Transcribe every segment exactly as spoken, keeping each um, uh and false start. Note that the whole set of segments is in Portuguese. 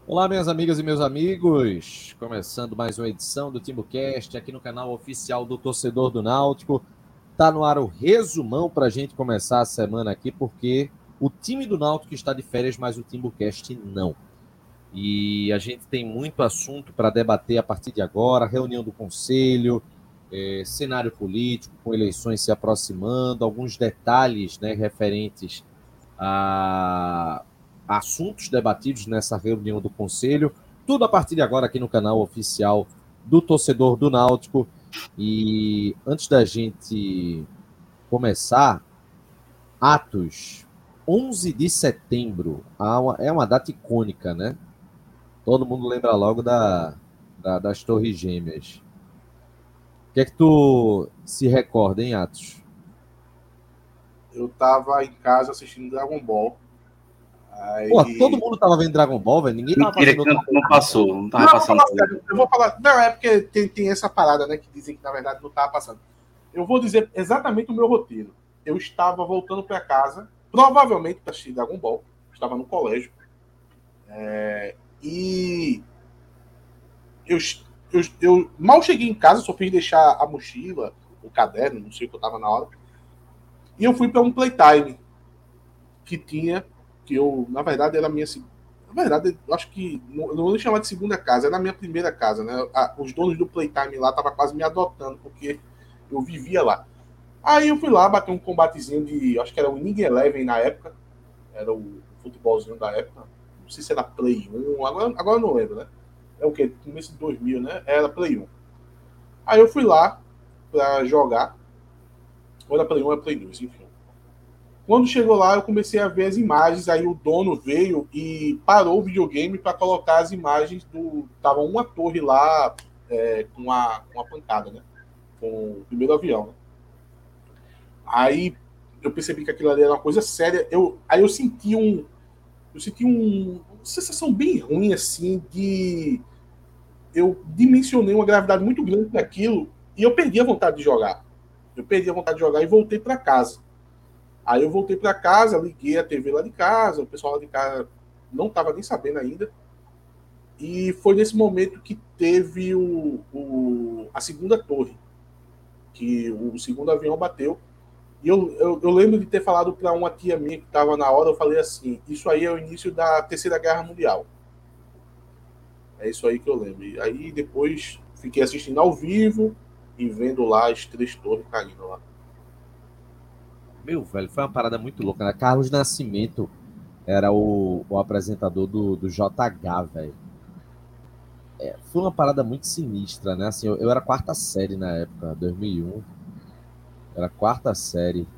Olá, minhas amigas e meus amigos, começando mais uma edição do TimbuCast aqui no canal oficial do Torcedor do Náutico. Tá no ar o resumão para a gente começar a semana aqui, porque o time do Náutico está de férias, mas o TimbuCast não. E a gente tem muito assunto para debater a partir de agora, reunião do Conselho, eh, cenário político, com eleições se aproximando, alguns detalhes, né, referentes a assuntos debatidos nessa reunião do Conselho. Tudo a partir de agora aqui no canal oficial do Torcedor do Náutico. E antes da gente começar, Atos, onze de setembro, é uma data icônica, né? Todo mundo lembra logo da, da, das Torres Gêmeas. O que é que tu se recorda, hein, Atos? Eu tava em casa assistindo Dragon Ball. Aí... Pô, todo mundo tava vendo Dragon Ball, velho. Ninguém tava Mentira, passando. que não, não passou, não tava não, passando. Eu vou, falar, eu vou falar. Não, é porque tem, tem essa parada, né? Que dizem que na verdade não tava passando. Eu vou dizer exatamente o meu roteiro. Eu estava voltando para casa, provavelmente para assistir Dragon Ball. Estava no colégio. É, e eu, eu, eu mal cheguei em casa, só fiz deixar a mochila, o caderno, não sei o que eu tava na hora. E eu fui para um playtime que tinha, que eu, na verdade, era a minha. Na verdade, eu acho que. Eu não vou nem chamar de segunda casa, era a minha primeira casa, né? Os donos do Playtime lá estavam quase me adotando, porque eu vivia lá. Aí eu fui lá, bater um combatezinho de. Acho que era o Inning Eleven na época. Era o futebolzinho da época. Não sei se era Play um, agora, agora eu não lembro, né? É o quê? Começo de dois mil, né? Era Play um. Aí eu fui lá pra jogar. Ou era Play um ou era Play dois, enfim. Quando chegou lá, eu comecei a ver as imagens, aí o dono veio e parou o videogame para colocar as imagens do... Tava uma torre lá é, com uma, uma pancada, né? Com o primeiro avião, né? Aí eu percebi que aquilo ali era uma coisa séria. Eu, aí eu senti um... Eu senti um, uma sensação bem ruim, assim, de... Eu dimensionei uma gravidade muito grande daquilo e eu perdi a vontade de jogar. Eu perdi a vontade de jogar e voltei para casa. Aí eu voltei para casa, liguei a T V lá de casa, o pessoal lá de casa não estava nem sabendo ainda. E foi nesse momento que teve o, o, a segunda torre, que o segundo avião bateu. E eu, eu, eu lembro de ter falado para uma tia minha que estava na hora, eu falei assim, isso aí é o início da Terceira Guerra Mundial. É isso aí que eu lembro. E aí depois fiquei assistindo ao vivo e vendo lá as três torres caindo lá. Meu, velho, foi uma parada muito louca, né? Carlos Nascimento era o, o apresentador do, do J H, velho. É, foi uma parada muito sinistra, né? Assim, eu, eu era quarta série na época, dois mil e um. Era quarta série.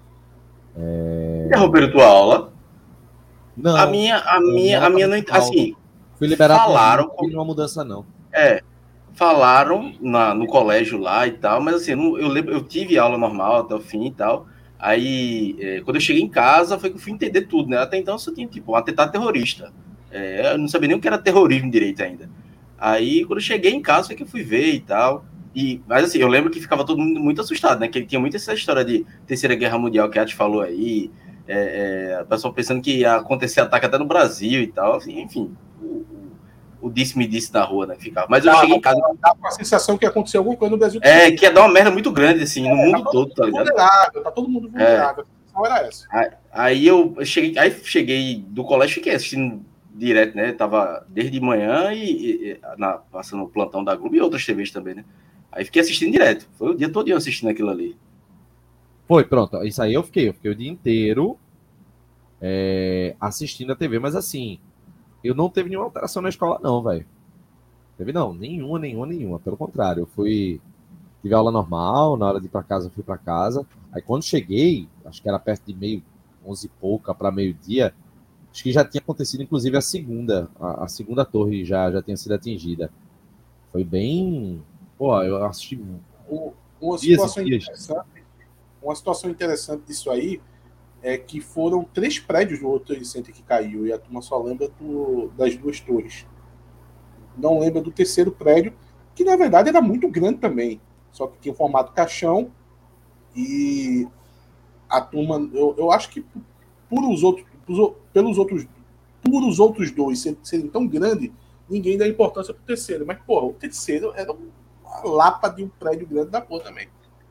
É... Interromperam tua aula? Não. A minha, a minha, a minha não... Assim, fui liberado, falaram... Não uma mudança, não. É, falaram na, no colégio lá e tal, mas assim, eu, eu lembro, eu tive aula normal até o fim e tal. Aí, é, quando eu cheguei em casa, foi que eu fui entender tudo, né? Até então eu só tinha, tipo, um atentado terrorista. É, eu não sabia nem o que era terrorismo direito ainda. Aí, quando eu cheguei em casa, foi que eu fui ver e tal. E, mas assim, eu lembro que ficava todo mundo muito assustado, né? Que tinha muito essa história de Terceira Guerra Mundial que a Ati falou aí. É, é, o pessoal pensando que ia acontecer ataque até no Brasil e tal. Assim, enfim, o, o disse-me-disse da rua, né? Ficava. Mas eu tá, cheguei em casa... Dá com a sensação que aconteceu alguma coisa no Brasil. É, que ia dar uma merda muito grande, assim, é, no mundo tá todo, tá ligado? Vulnerável, tá todo mundo vulnerável. É. A sensação era essa. Aí eu cheguei, aí cheguei do colégio, fiquei assistindo direto, né? Tava desde manhã e, e na, passando o plantão da Globo e outras T Vs também, né? Aí fiquei assistindo direto. Foi o dia todo assistindo aquilo ali. Foi, pronto. Isso aí eu fiquei. Eu fiquei o dia inteiro é, assistindo a T V. Mas assim, eu não teve nenhuma alteração na escola, não, velho. Teve não. Nenhuma, nenhuma, nenhuma. Pelo contrário, eu fui... Tive aula normal, na hora de ir para casa, eu fui para casa. Aí quando cheguei, acho que era perto de meio, onze e pouca para meio-dia, acho que já tinha acontecido, inclusive, a segunda. A, a segunda torre já, já tinha sido atingida. Foi bem... Pô, eu assisti... O, uma, situação interessante, uma situação interessante disso aí é que foram três prédios do World Trade Center que caiu, e a turma só lembra do, das duas torres. Não lembra do terceiro prédio, que na verdade era muito grande também. Só que tinha o formato caixão e a turma, eu, eu acho que por os outros, pelos outros, por os outros dois serem, serem tão grandes, ninguém dá importância pro terceiro. Mas, porra, o terceiro era uma lapa de um prédio grande da porra também.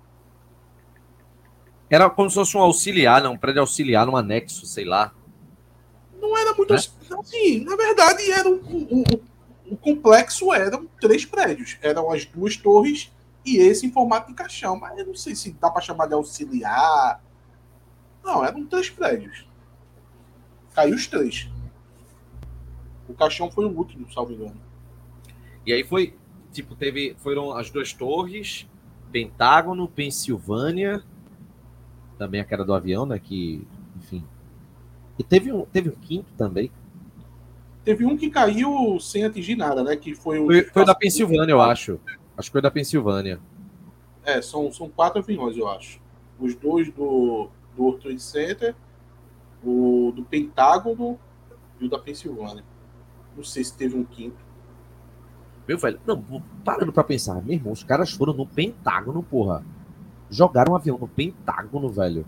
Era como se fosse um auxiliar, né? Um prédio auxiliar, um anexo, sei lá. Não era muito... Né? Assim, na verdade, era um, um, um, um complexo eram três prédios. Eram as duas torres e esse em formato de caixão. Mas eu não sei se dá para chamar de auxiliar. Não, eram três prédios. Caiu os três. O caixão foi o último, salvo engano. E aí foi, tipo, teve, foram as duas torres, Pentágono, Pensilvânia, também a cara do avião, né, que, enfim. E teve um, teve um quinto também. Teve um que caiu sem atingir nada, né, que foi o... Foi, foi da Pensilvânia, eu acho. Acho que foi da Pensilvânia. É, são, são quatro aviões, eu acho. Os dois do, do World Trade Center, o do Pentágono e o da Pensilvânia. Não sei se teve um quinto. Meu velho, não, parando pra pensar, meu irmão, os caras foram no Pentágono, porra. Jogaram um avião no Pentágono, velho.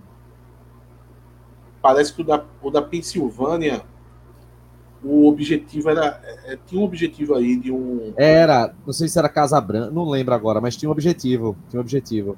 Parece que o da, o da Pensilvânia, o objetivo era... É, tinha um objetivo aí de um... Era, não sei se era Casa Branca, não lembro agora, mas tinha um objetivo. Tinha um objetivo.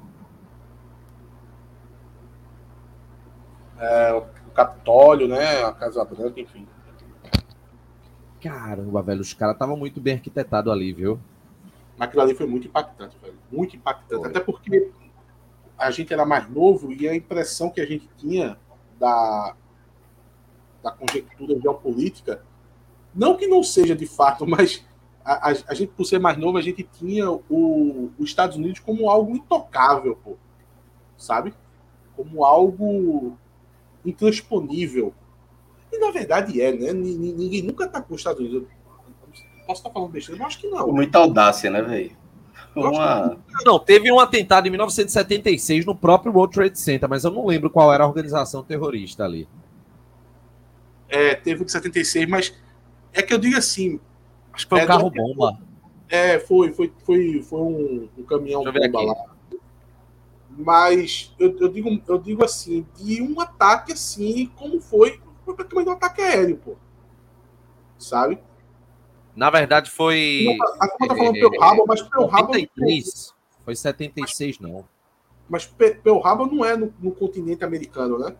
É, o Capitólio, né? A Casa Branca, enfim. Caramba, velho, os caras estavam muito bem arquitetados ali, viu? Mas aquilo ali foi muito impactante, velho. Muito impactante. Foi. Até porque a gente era mais novo e a impressão que a gente tinha da, da conjectura geopolítica, não que não seja de fato, mas a, a, a gente, por ser mais novo, a gente tinha o, os Estados Unidos como algo intocável, pô. Sabe? Como algo intransponível. E na verdade é, né? Ninguém nunca atacou os Estados Unidos. Eu posso estar falando besteira, mas acho que não. Muita audácia, né, velho? Uma... Não, teve um atentado em mil novecentos e setenta e seis no próprio World Trade Center, mas eu não lembro qual era a organização terrorista ali. É, teve o de setenta e seis, mas é que eu digo assim... Acho que foi um é, carro-bomba. É, foi, foi, foi, foi um, um caminhão-bomba lá. Mas eu, eu, digo, eu digo assim, de um ataque assim, como foi, foi praticamente um ataque aéreo, pô. Sabe? Na verdade foi... A turma tá falando Pearl Harbor, mas Pearl Harbor... setenta e três. Foi setenta e seis, não. Mas Pearl Harbor não é no, no continente americano, né?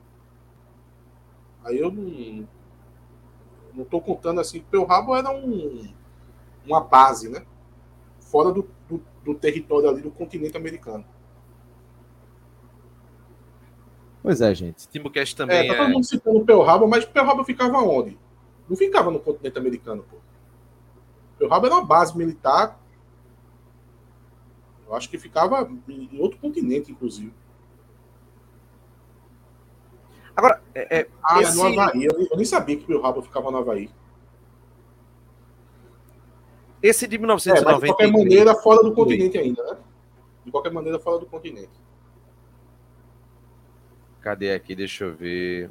Aí eu não... Não tô contando assim. Pearl Harbor era um, uma base, né? Fora do, do, do território ali do continente americano. Pois é, gente. Timbucast também é... Tá todo mundo citando Pearl Harbor, mas Pearl Harbor ficava onde? Não ficava no continente americano, pô. Pearl Harbor era uma base militar. Eu acho que ficava em outro continente, inclusive. Agora, é, é, ah, esse... é no Havaí. Eu nem sabia que Pearl Harbor ficava no Havaí. Esse de mil novecentos e noventa e três... É, mas de qualquer maneira, fora do continente ainda, né? De qualquer maneira, fora do continente. Cadê aqui? Deixa eu ver.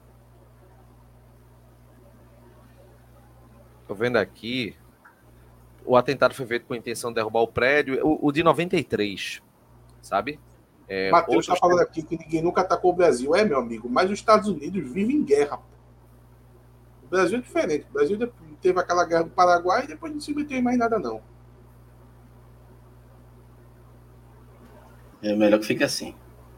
Tô vendo aqui. O atentado foi feito com a intenção de derrubar o prédio. O, o de noventa e três, sabe? É, Matheus está falando aqui que ninguém nunca atacou o Brasil. É, meu amigo, mas os Estados Unidos vivem em guerra. O Brasil é diferente. O Brasil teve aquela guerra do Paraguai e depois não se meteu em mais nada, não. É melhor que fique assim.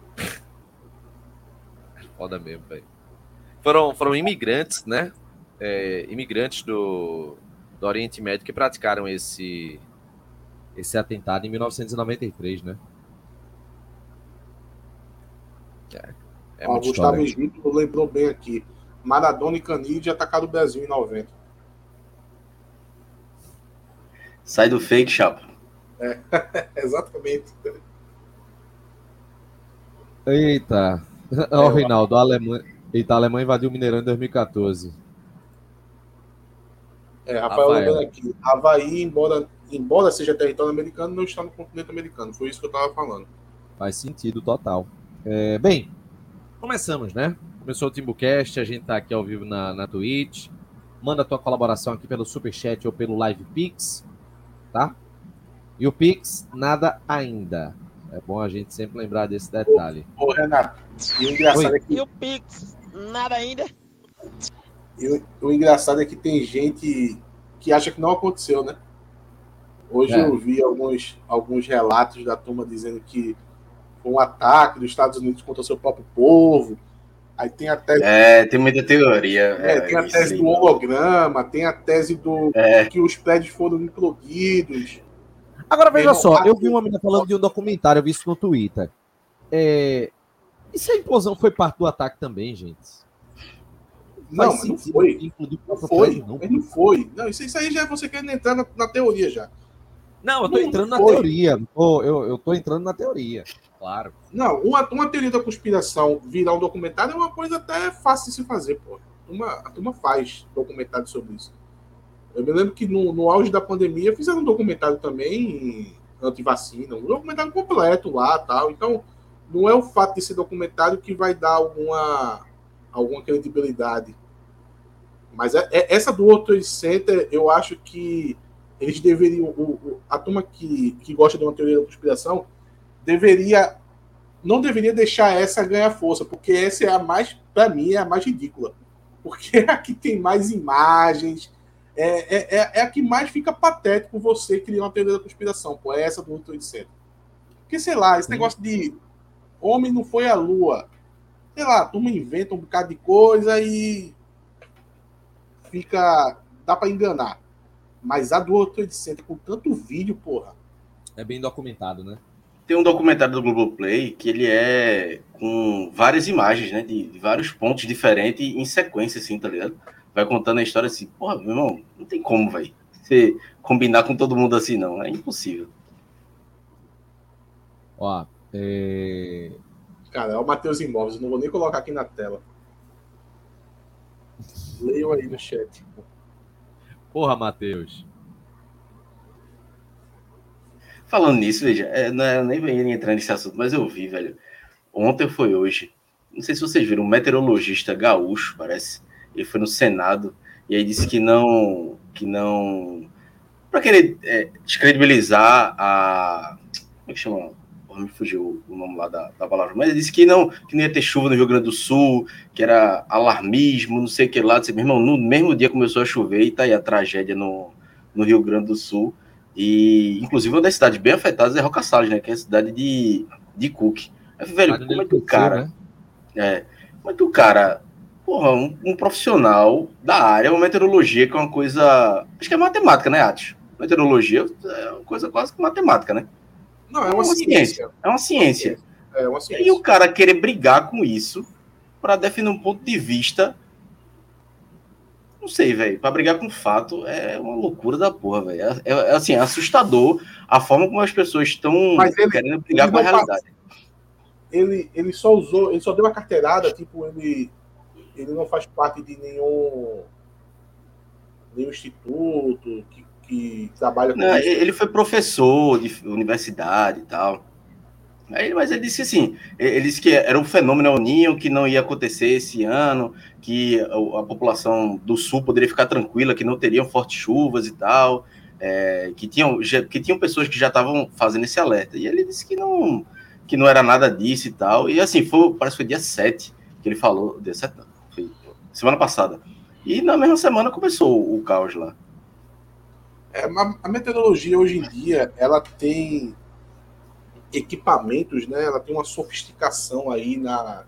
Foda mesmo, velho. Foram, foram imigrantes, né? É, imigrantes do, do Oriente Médio que praticaram esse, esse atentado em mil novecentos e noventa e três, né? É, é Ó, Gustavo Egito lembrou bem aqui. Maradona e Canide atacaram o Brasil em noventa. Sai do fake, chapa. É, exatamente. Eita. Ó, oh, Reinaldo, a Alemanha... Eita, a Alemanha invadiu o Mineirão em dois mil e quatorze. É, Rafael, Rafael. lembrando aqui. Havaí, embora, embora seja território americano, não está no continente americano. Foi isso que eu estava falando. Faz sentido total. É, bem, começamos, né? Começou o Timbucast, a gente tá aqui ao vivo na, na Twitch. Manda a tua colaboração aqui pelo Superchat ou pelo Live Pix, tá? E o Pix, nada ainda. É bom a gente sempre lembrar desse detalhe. Ô, ô Renato, e o engraçado Oi. é que... E o Pix, nada ainda? E o engraçado é que tem gente que acha que não aconteceu, né? Hoje É. eu vi alguns, alguns relatos da turma dizendo que foi um ataque dos Estados Unidos contra o seu próprio povo. Aí tem a tese, É, tem muita teoria. é, tem É, a isso tese aí, do não. holograma, tem a tese do É, que os prédios foram implodidos. Agora, Meu veja irmão, só, a- eu vi uma menina falando de um documentário, eu vi isso no Twitter. É... E se a implosão foi parte do ataque também, gente? Não, Faz mas não sentido foi. implodir o Não próprio foi. prédio, não. Mas não foi. Não, isso, isso aí já é você querendo entrar na, na teoria já. Não, eu tô Não entrando na foi. teoria. Tô- eu, eu tô entrando na teoria, claro. Não, uma, uma teoria da conspiração virar um documentário é uma coisa até fácil de se fazer, pô. A turma, a turma faz documentário sobre isso. Eu me lembro que no, no auge da pandemia fizeram um documentário também anti-vacina, um documentário completo lá tal. Então, não é o fato de ser documentário que vai dar alguma, alguma credibilidade. Mas é, é, essa do World Trade Center, eu acho que eles deveriam. O, o, a turma que, que gosta de uma teoria da conspiração deveria. Não deveria deixar essa ganhar força, porque essa é a mais, para mim, é a mais ridícula. Porque é a que tem mais imagens, é, é, é, é a que mais fica patético você criar uma teoria da conspiração, pô, é essa do World Trade Center. Porque, sei lá, esse negócio de homem não foi à lua, sei lá, a turma inventa um bocado de coisa e fica, dá para enganar. Mas a do World Trade Center, com tanto vídeo, porra. É bem documentado, né? tem um documentário do Globoplay que ele é com várias imagens, né? De, de vários pontos diferentes em sequência, assim, tá ligado? Vai contando a história assim, porra, meu irmão, não tem como, velho. Você combinar com todo mundo assim, não. É impossível. Ó, é... Cara, é o Matheus Imóveis, eu não vou nem colocar aqui na tela. Leiam aí no chat. Porra, Matheus. Falando nisso, veja, é, não é, nem ia entrar nesse assunto, mas eu vi, velho. Ontem foi hoje. Não sei se vocês viram, um meteorologista gaúcho, parece. Ele foi no Senado e aí disse que não. Que não. Para querer é, descredibilizar a. Como é que chama? Porra, me fugiu o nome lá da, da palavra. Mas ele disse que não, que não ia ter chuva no Rio Grande do Sul, que era alarmismo, não sei o que lá. Disse, meu irmão, no mesmo dia começou a chover e tá aí a tragédia no, no Rio Grande do Sul. E, inclusive, uma das cidades bem afetadas é Roca Salles, né? Que é a cidade de, de Cook. Aí, velho, como é que o cara... Né? É, como é que o cara... Porra, um, um profissional da área, uma meteorologia, que é uma coisa... Acho que é matemática, né, Atos? Meteorologia é uma coisa quase que matemática, né? Não, é uma, é uma ciência. ciência. É uma ciência. É uma ciência. E o cara querer brigar com isso para defender um ponto de vista... Não sei, velho. Pra brigar com fato é uma loucura da porra, velho. É, é, é, assim, é assustador a forma como as pessoas estão querendo brigar com a realidade. Faz, ele, ele só usou, ele só deu uma carteirada, tipo, ele, ele não faz parte de nenhum, nenhum instituto que, que trabalha com não, isso. Ele foi professor de universidade e tal. Aí, mas ele disse assim, ele disse que era um fenômeno El Niño que não ia acontecer esse ano, que a, a população do sul poderia ficar tranquila, que não teriam fortes chuvas e tal, é, que, tinham, já, que tinham pessoas que já estavam fazendo esse alerta. E ele disse que não, que não era nada disso e tal. E assim, foi, parece que foi dia sete que ele falou, dia sete não, foi semana passada. E na mesma semana começou o caos lá. É, a meteorologia hoje em dia, ela tem equipamentos, né? Ela tem uma sofisticação aí na,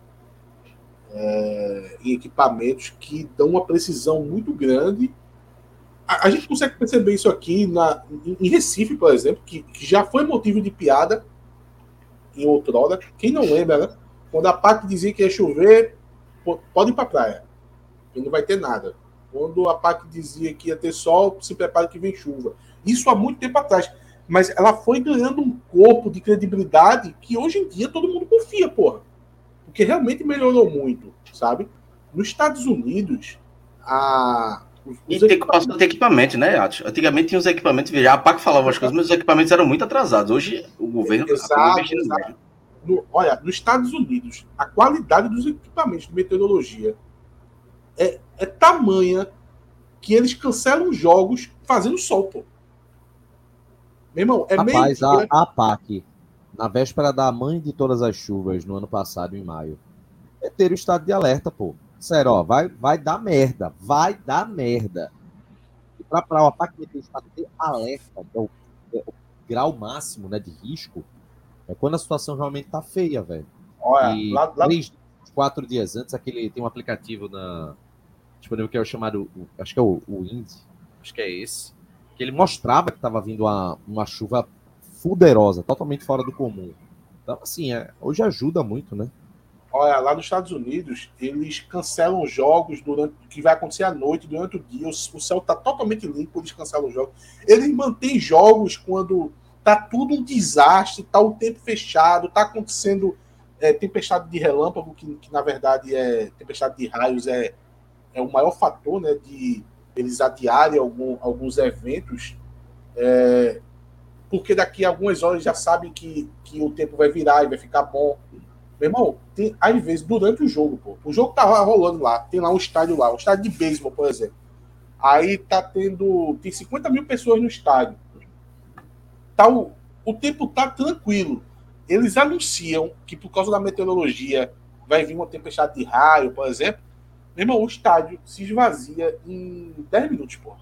é, em equipamentos que dão uma precisão muito grande. A, a gente consegue perceber isso aqui na, em Recife, por exemplo, que, que já foi motivo de piada em outrora. Quem não lembra, né? Quando a P A C dizia que ia chover, pode ir para a praia, que não vai ter nada. Quando a P A C dizia que ia ter sol, se prepare que vem chuva. Isso há muito tempo atrás. Mas ela foi ganhando um corpo de credibilidade que hoje em dia todo mundo confia, porra. Porque realmente melhorou muito, sabe? Nos Estados Unidos, a... Os e tem que passar ter equipamento, né, Atos? Antigamente tinha os equipamentos, a P A C falava as coisas, mas os equipamentos eram muito atrasados. Hoje o governo está investindo exato. No, olha, nos Estados Unidos, a qualidade dos equipamentos de meteorologia é, é tamanha que eles cancelam jogos fazendo sol, pô. Meu irmão, é Rapaz, meio dia... a, a P A C, na véspera da mãe de todas as chuvas, no ano passado, em maio, meteram o estado de alerta, pô. Sério, ó, vai, vai dar merda. Vai dar merda. E para o ataque meter o estado de alerta, é o, é o grau máximo, né, de risco, é quando a situação realmente tá feia, velho. Olha, E lá, lá... três, quatro dias antes, aquele tem um aplicativo na disponível que é o chamado, acho que é o, o Indy, acho que é esse, que ele mostrava que estava vindo uma, uma chuva fuderosa, totalmente fora do comum. Então, assim, é, hoje ajuda muito, né? Olha, lá nos Estados Unidos, eles cancelam jogos durante que vai acontecer à noite, durante o dia. O, o céu está totalmente limpo, eles cancelam jogos. Eles mantêm jogos quando tá tudo um desastre, tá o tempo fechado, tá acontecendo é, tempestade de relâmpago, que, que na verdade é tempestade de raios, é, é o maior fator, né, de eles adiarem algum, alguns eventos, é, porque daqui a algumas horas já sabem que, que o tempo vai virar e vai ficar bom. Meu irmão, tem, às vezes, durante o jogo, pô, o jogo tá rolando lá, tem lá um estádio lá, um estádio de beisebol, por exemplo. Aí tá tendo. Tem cinquenta mil pessoas no estádio. Tá, o, o tempo tá tranquilo. Eles anunciam que por causa da meteorologia vai vir uma tempestade de raio, por exemplo. Meu irmão, o estádio se esvazia em dez minutos, pô.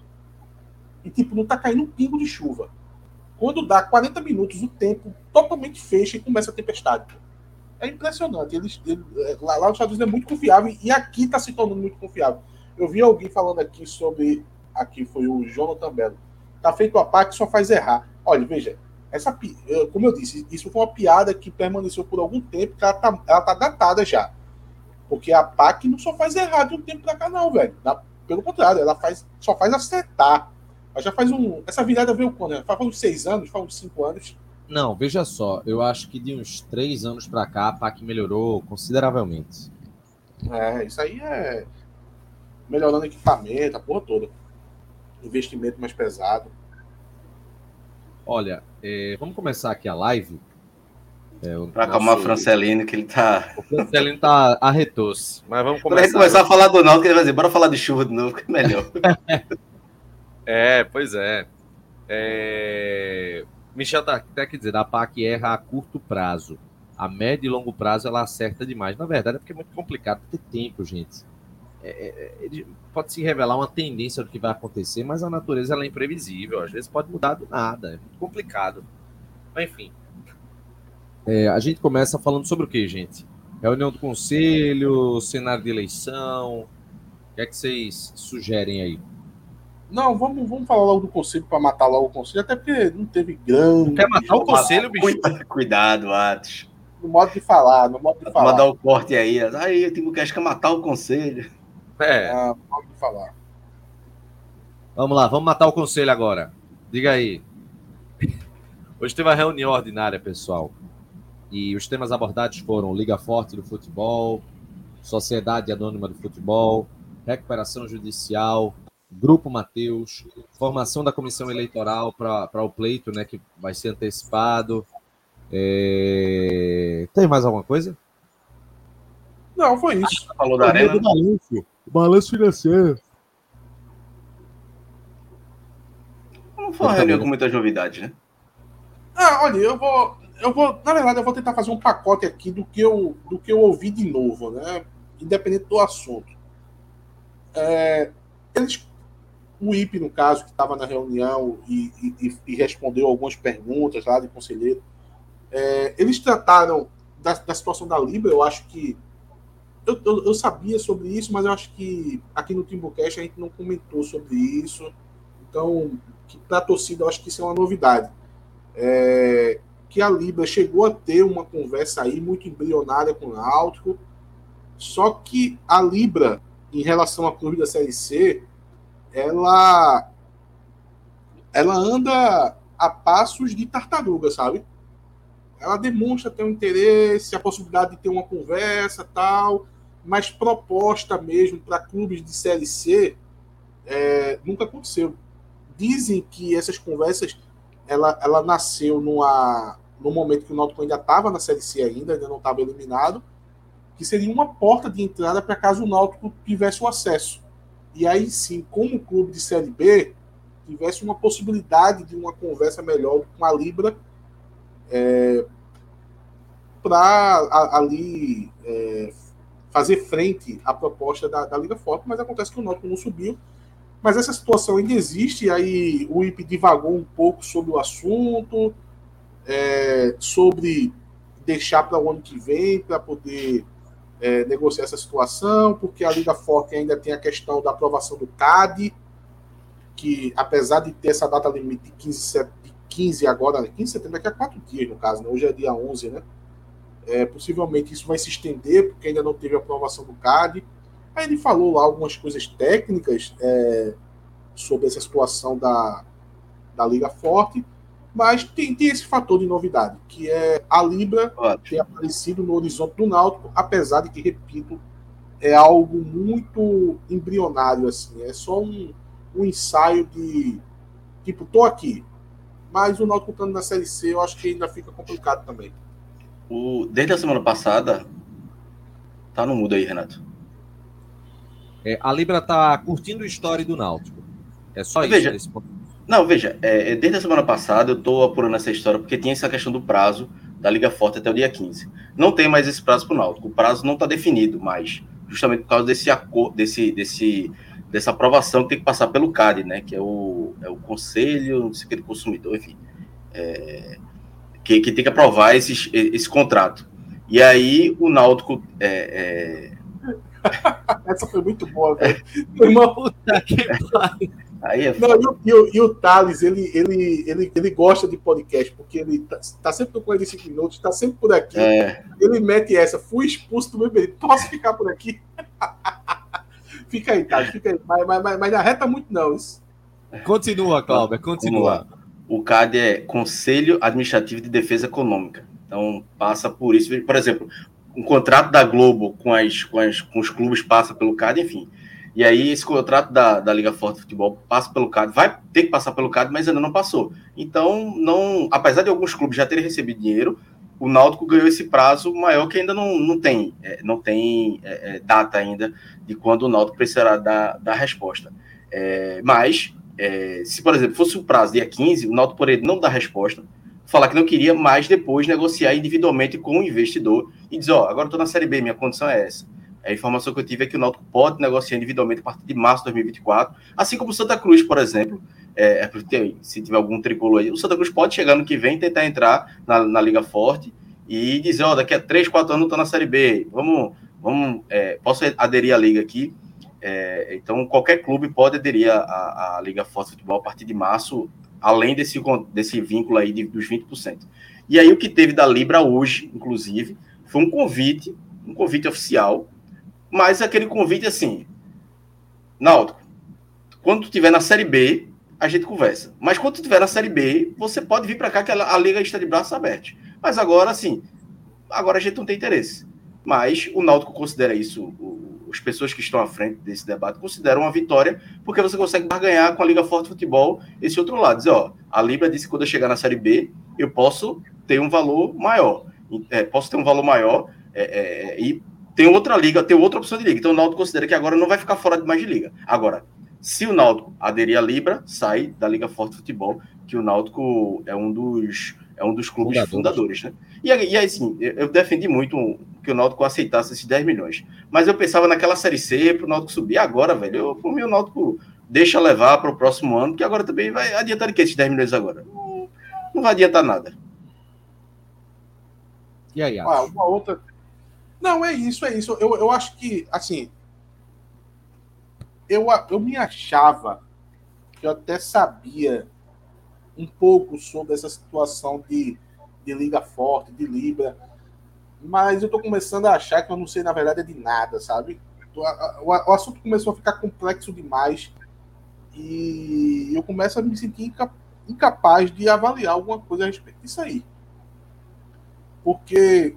E tipo, não tá caindo um pingo de chuva. Quando dá quarenta minutos, o tempo totalmente fecha e começa a tempestade, pô. É impressionante. Eles, eles, lá, lá nos Estados Unidos é muito confiável e aqui está se tornando muito confiável. Eu vi alguém falando aqui sobre. Aqui foi o Jonathan Belo. Tá feito a P A C, só faz errar. Olha, veja, essa, como eu disse, isso foi uma piada que permaneceu por algum tempo, que ela tá, ela tá datada já. Porque a P A C não só faz errar de um tempo pra cá, não, velho. Pelo contrário, ela faz, só faz acertar. Ela já faz um. Essa virada veio quando? Né? Faz uns seis anos, faz uns cinco anos. Não, veja só, eu acho que de uns três anos para cá a P A C melhorou consideravelmente. É, isso aí é melhorando equipamento, a porra toda. Investimento mais pesado. Olha, é, vamos começar aqui a live. É, para acalmar o Francelino, que ele tá. O Francelino tá arretou-se. Mas vamos começar. Quando ele começar a falar do Náutico, ele vai dizer, bora falar de chuva de novo, que é melhor. É, pois é. é... Michel tá até aqui dizendo, a P A C erra a curto prazo. A médio e longo prazo ela acerta demais. Na verdade é porque é muito complicado ter tempo, gente. É, é, pode se revelar uma tendência do que vai acontecer, mas a natureza ela é imprevisível. Às vezes pode mudar do nada. É muito complicado. Mas, enfim. É, a gente começa falando sobre o que, gente? Reunião do conselho, cenário de eleição. O que é que vocês sugerem aí? Não, vamos, vamos falar logo do conselho para matar logo o conselho, até porque não teve grande. Não quer matar o conselho, bicho? Cuidado, Atos. No modo de falar, no modo de falar. Mandar o corte aí. Aí, eu tenho que acho que matar o conselho. É. Ah, no modo de falar. Vamos lá, vamos matar o conselho agora. Diga aí. Hoje teve uma reunião ordinária, pessoal. E os temas abordados foram Liga Forte do Futebol, Sociedade Anônima do Futebol, recuperação judicial, Grupo Mateus, formação da comissão eleitoral para o pleito, né, que vai ser antecipado. É... Tem mais alguma coisa? Não, foi isso. Ah, falou da arena. Do balanço, balanço financeiro. Não foi uma reunião com muitas novidades, né? Ah, olha, eu vou, eu vou, na verdade, eu vou tentar fazer um pacote aqui do que eu, do que eu ouvi de novo, né? Independente do assunto. É, eles o I P, no caso, que estava na reunião e, e, e respondeu algumas perguntas lá de conselheiro, é, eles trataram da, da situação da Libra. Eu acho que eu, eu, eu sabia sobre isso, mas eu acho que aqui no Timbucast a gente não comentou sobre isso. Então, para a torcida, eu acho que isso é uma novidade. É, que a Libra chegou a ter uma conversa aí muito embrionária com o Náutico, só que a Libra, em relação à clube da Série C, ela ela anda a passos de tartaruga, sabe? Ela demonstra ter um interesse, a possibilidade de ter uma conversa, tal, mas proposta mesmo para clubes de Série C é, nunca aconteceu. Dizem que essas conversas ela, ela nasceu numa, no momento que o Náutico ainda estava na Série C ainda, ainda não estava eliminado, que seria uma porta de entrada para caso o Náutico tivesse o acesso. E aí sim, como clube de Série B, tivesse uma possibilidade de uma conversa melhor com a Libra é, para ali é, fazer frente à proposta da, da Liga Forte, mas acontece que o Náutico não subiu. Mas essa situação ainda existe, e aí o I P divagou um pouco sobre o assunto, é, sobre deixar para o ano que vem, para poder é, negociar essa situação, porque a Liga Forte ainda tem a questão da aprovação do C A D, que apesar de ter essa data limite de quinze, de quinze agora, quinze de setembro, daqui a quatro dias no caso, né? Hoje é dia onze, né? É, possivelmente isso vai se estender, porque ainda não teve a aprovação do C A D. Aí ele falou lá algumas coisas técnicas é, sobre essa situação da, da Liga Forte, mas tem, tem esse fator de novidade, que é a Libra Ótimo. ter aparecido no horizonte do Náutico, apesar de que, repito, é algo muito embrionário, assim, é só um, um ensaio de, tipo, tô aqui, mas o Náutico estando na Série C, eu acho que ainda fica complicado também. O, desde a semana passada, tá no mudo aí, Renato. É, a Libra tá curtindo a história do Náutico. É só veja, isso. Nesse... Não, veja, é, desde a semana passada eu tô apurando essa história porque tinha essa questão do prazo da Liga Forte até o dia quinze. Não tem mais esse prazo pro Náutico. O prazo não tá definido mais, justamente por causa desse acordo, desse, desse, dessa aprovação que tem que passar pelo C A D, né? Que é o, é o Conselho, não sei o que, do Consumidor, enfim. É, que, que tem que aprovar esses, esse contrato. E aí o Náutico... É, é... Essa foi muito boa, velho. Irmão, puta que pariu. Aí é Não, e, o, e o Thales, ele, ele, ele, ele gosta de podcast, porque ele tá, tá sempre com quarenta e cinco minutos, tá sempre por aqui. É. Ele mete essa, fui expulso do meu bebê, posso ficar por aqui? Fica aí, Thales, fica aí. Mas, mas, mas, mas não arreta muito, não. Isso. Continua, Cláudio, continua. O C A D é Conselho Administrativo de Defesa Econômica. Então, passa por isso. Por exemplo, um contrato da Globo com, as, com, as, com os clubes passa pelo C A D, enfim. E aí, esse contrato da, da Liga Forte de Futebol passa pelo C A D, vai ter que passar pelo C A D, mas ainda não passou. Então, não, apesar de alguns clubes já terem recebido dinheiro, o Náutico ganhou esse prazo maior que ainda não, não tem, é, não tem é, data ainda de quando o Náutico precisará dar, dar resposta. É, mas, é, se, por exemplo, fosse o prazo dia quinze, o Náutico poderia não dar resposta, falar que não queria, mas depois negociar individualmente com o investidor e dizer, ó, agora eu estou na Série B, minha condição é essa. A informação que eu tive é que o Náutico pode negociar individualmente a partir de março de dois mil e vinte e quatro, assim como o Santa Cruz, por exemplo, é, se tiver algum tricolor aí, o Santa Cruz pode chegar no que vem, tentar entrar na, na Liga Forte e dizer, ó, daqui a três, quatro anos eu estou na Série B, vamos, vamos é, posso aderir à Liga aqui. É, então, qualquer clube pode aderir à, à Liga Forte de Futebol a partir de março, além desse, desse vínculo aí de, dos vinte por cento. E aí o que teve da Libra hoje, inclusive, foi um convite, um convite oficial, mas aquele convite assim, Náutico, quando tu estiver na Série B, a gente conversa. Mas quando tu estiver na Série B, você pode vir para cá que a, a Liga está de braços abertos. Mas agora, assim, agora a gente não tem interesse. Mas o Náutico considera isso, o, as pessoas que estão à frente desse debate consideram uma vitória, porque você consegue barganhar com a Liga Forte de Futebol esse outro lado. Dizer, ó, a Libra disse que quando eu chegar na Série B, eu posso ter um valor maior. É, posso ter um valor maior é, é, e tem outra liga, tem outra opção de liga. Então o Náutico considera que agora não vai ficar fora de mais de liga. Agora, se o Náutico aderir à Libra, sai da Liga Forte de Futebol, que o Náutico é um dos, é um dos clubes fundadores, fundadores, né? E, e assim, eu defendi muito que o Náutico aceitasse esses dez milhões. Mas eu pensava naquela Série C para o Náutico subir. Agora, velho, eu, por mim, o Náutico deixa levar para o próximo ano, que agora também vai adiantar de que esses dez milhões agora? Não, não vai adiantar nada. E aí, ah, uma outra... Não, é isso, é isso. Eu, eu acho que, assim, eu, eu me achava que eu até sabia um pouco sobre essa situação de, de Liga Forte, de Libra, mas eu tô começando a achar que eu não sei, na verdade, de nada, sabe? O, o, o assunto começou a ficar complexo demais e eu começo a me sentir incapaz de avaliar alguma coisa a respeito disso aí. Porque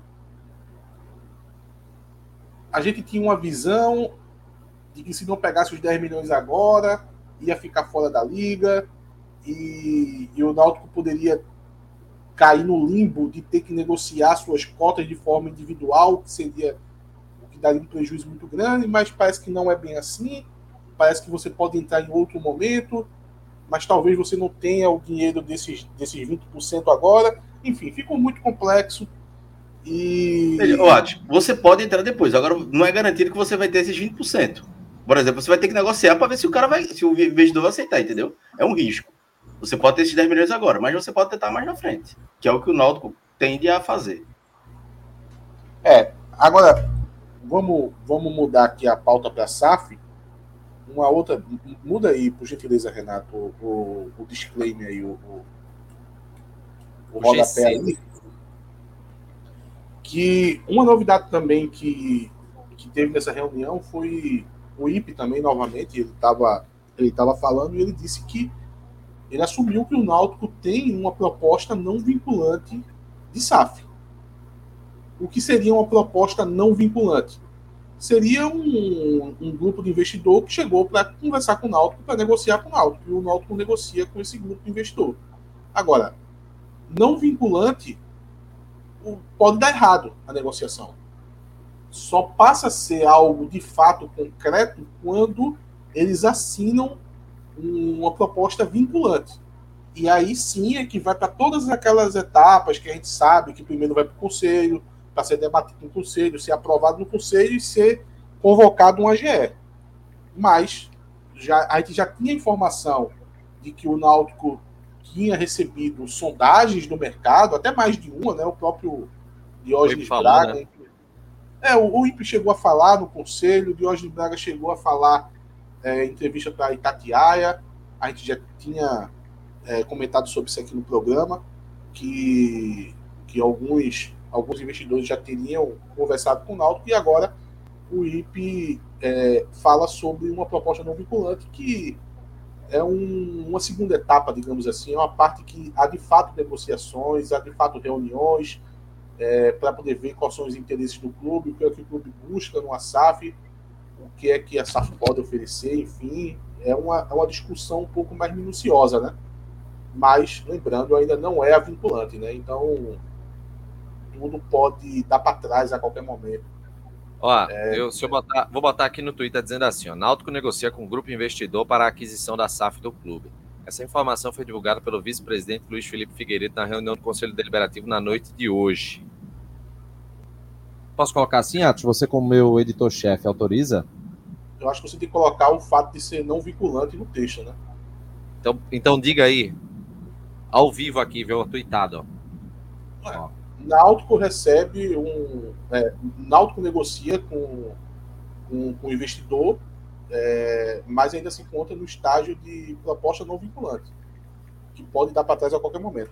a gente tinha uma visão de que se não pegasse os dez milhões agora, ia ficar fora da liga e, e o Náutico poderia cair no limbo de ter que negociar suas cotas de forma individual, que seria o que daria um prejuízo muito grande, mas parece que não é bem assim. Parece que você pode entrar em outro momento, mas talvez você não tenha o dinheiro desses, desses vinte por cento agora. Enfim, ficou muito complexo. E... Ótimo, você pode entrar depois, agora não é garantido que você vai ter esses vinte por cento. Por exemplo, você vai ter que negociar para ver se o cara vai, se o investidor vai aceitar, entendeu? É um risco. Você pode ter esses dez milhões agora, mas você pode tentar mais na frente, que é o que o Náutico tende a fazer. É, agora vamos, vamos mudar aqui a pauta para a S A F. Uma outra, muda aí, por gentileza, Renato, o, o, o disclaimer aí, o, o, o rodapé aí. Que uma novidade também que, que teve nessa reunião foi o I P também, novamente, ele estava ele tava falando e ele disse que ele assumiu que o Náutico tem uma proposta não vinculante de S A F. O que seria uma proposta não vinculante? Seria um, um grupo de investidor que chegou para conversar com o Náutico, para negociar com o Náutico, e o Náutico negocia com esse grupo de investidor. Agora, não vinculante pode dar errado a negociação. Só passa a ser algo de fato concreto quando eles assinam uma proposta vinculante. E aí sim é que vai para todas aquelas etapas que a gente sabe que primeiro vai para o conselho, para ser debatido no conselho, ser aprovado no conselho e ser convocado um A G E. Mas já, a gente já tinha informação de que o Náutico tinha recebido sondagens do mercado, até mais de uma, né? O próprio Diógenes Braga. Né? É, o, o I P chegou a falar no conselho, o Diógenes Braga chegou a falar é, em entrevista para Itatiaia, a gente já tinha é, comentado sobre isso aqui no programa, que, que alguns, alguns investidores já teriam conversado com o Náutico, e agora o I P é, fala sobre uma proposta não vinculante que é um, uma segunda etapa, digamos assim, é uma parte que há de fato negociações, há de fato reuniões, é, para poder ver quais são os interesses do clube, o que é que o clube busca numa S A F, o que é que a S A F pode oferecer, enfim, é uma, é uma discussão um pouco mais minuciosa, né? Mas, lembrando, ainda não é a vinculante, né? Então, tudo pode dar para trás a qualquer momento. Ó, é, eu, se eu botar, vou botar aqui no Twitter dizendo assim, ó, Náutico negocia com o grupo investidor para a aquisição da S A F do clube. Essa informação foi divulgada pelo vice-presidente Luiz Felipe Figueiredo na reunião do Conselho Deliberativo na noite de hoje. Posso colocar assim, Atos? Você, como meu editor-chefe, autoriza? Eu acho que você tem que colocar o fato de ser não vinculante no texto, né? Então, então diga aí, ao vivo aqui, viu? Tweetado, ó. É. Ó. Náutico recebe um... É, Náutico negocia com, com, com o investidor, é, mas ainda se encontra no estágio de proposta não vinculante, que pode dar para trás a qualquer momento.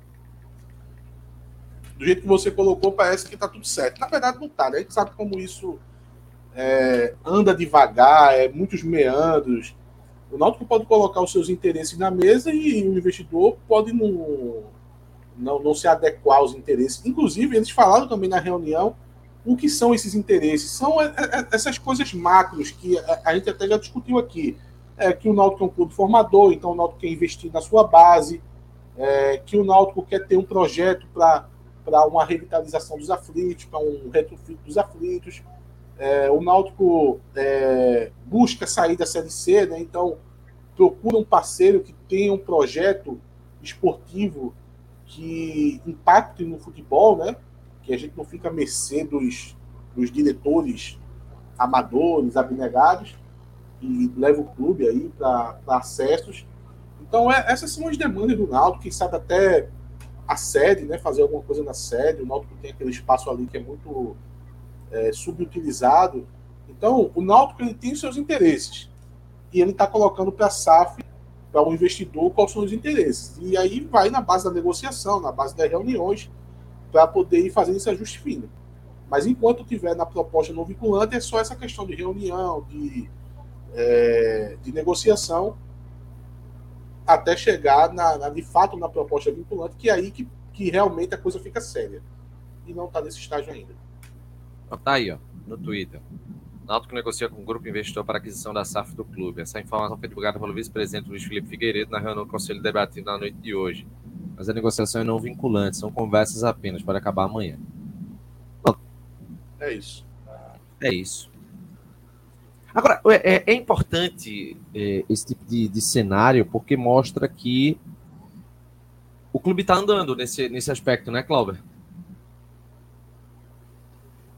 Do jeito que você colocou, parece que está tudo certo. Na verdade, não está, né? A gente sabe como isso é, anda devagar, é muitos meandros. O Náutico pode colocar os seus interesses na mesa e o investidor pode não, não, não se adequar aos interesses. Inclusive, eles falaram também na reunião o que são esses interesses. São essas coisas macros que a gente até já discutiu aqui. É, que o Náutico é um clube formador, então o Náutico quer investir na sua base, é, que o Náutico quer ter um projeto para para uma revitalização dos aflitos, para um retrofit dos aflitos. É, o Náutico é, busca sair da Série C, né? Então procura um parceiro que tenha um projeto esportivo que impacte no futebol, né? Que a gente não fica à mercê dos, dos diretores amadores, abnegados, e leva o clube aí para acessos. Então é, essas são as demandas do Náutico, quem sabe até a sede, né, fazer alguma coisa na sede. O Náutico tem aquele espaço ali que é muito é, subutilizado. Então, o Náutico ele tem os seus interesses. E ele está colocando para a S A F, para o investidor, quais são os interesses. E aí vai na base da negociação, na base das reuniões, para poder ir fazendo esse ajuste fino. Mas enquanto tiver na proposta não vinculante, é só essa questão de reunião, de, é, de negociação, até chegar na, na, de fato na proposta vinculante, que é aí que, que realmente a coisa fica séria. E não está nesse estágio ainda. Tá aí, ó, no Twitter. Náutico negocia com o grupo investidor para a aquisição da S A F do clube. Essa informação foi divulgada pelo vice-presidente Luiz Felipe Figueiredo na reunião do Conselho Deliberativo na noite de hoje. Mas a negociação é não vinculante, são conversas apenas, pode acabar amanhã. É isso. É isso. Agora, é, é importante é, esse tipo de, de cenário, porque mostra que o clube está andando nesse, nesse aspecto, né, Cláudio?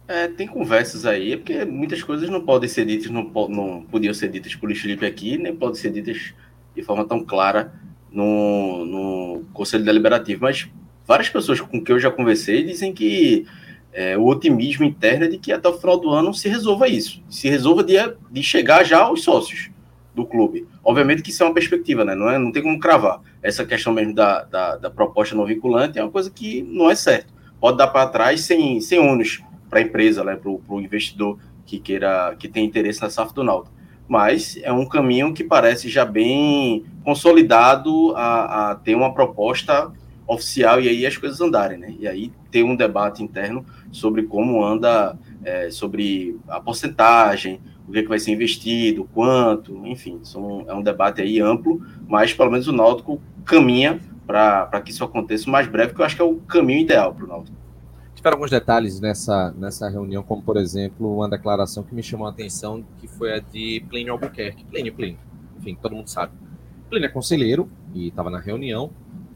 É, tem conversas aí, porque muitas coisas não podem ser ditas, não, não podiam ser ditas por Luiz Felipe aqui, nem podem ser ditas de forma tão clara no, no Conselho Deliberativo. Mas várias pessoas com quem eu já conversei dizem que é, o otimismo interno é de que até o final do ano se resolva isso. Se resolva de, de chegar já aos sócios do clube. Obviamente que isso é uma perspectiva, né? Não, é, não tem como cravar. Essa questão mesmo da, da, da proposta não vinculante é uma coisa que não é certo. Pode dar para trás sem, sem ônus para a empresa, né, para o investidor que queira, que tem interesse na S A F do Náutico. Mas é um caminho que parece já bem consolidado a, a ter uma proposta oficial e aí as coisas andarem, né? E aí ter um debate interno sobre como anda, é, sobre a porcentagem, o que, é que vai ser investido, quanto, enfim, são, é um debate aí amplo, mas pelo menos o Náutico caminha para que isso aconteça o mais breve, que eu acho que é o caminho ideal para o Náutico. Tiveram alguns detalhes nessa, nessa reunião, como, por exemplo, uma declaração que me chamou a atenção, que foi a de Plínio Albuquerque. Plínio, Plínio, enfim, todo mundo sabe. Plínio é conselheiro e estava na reunião,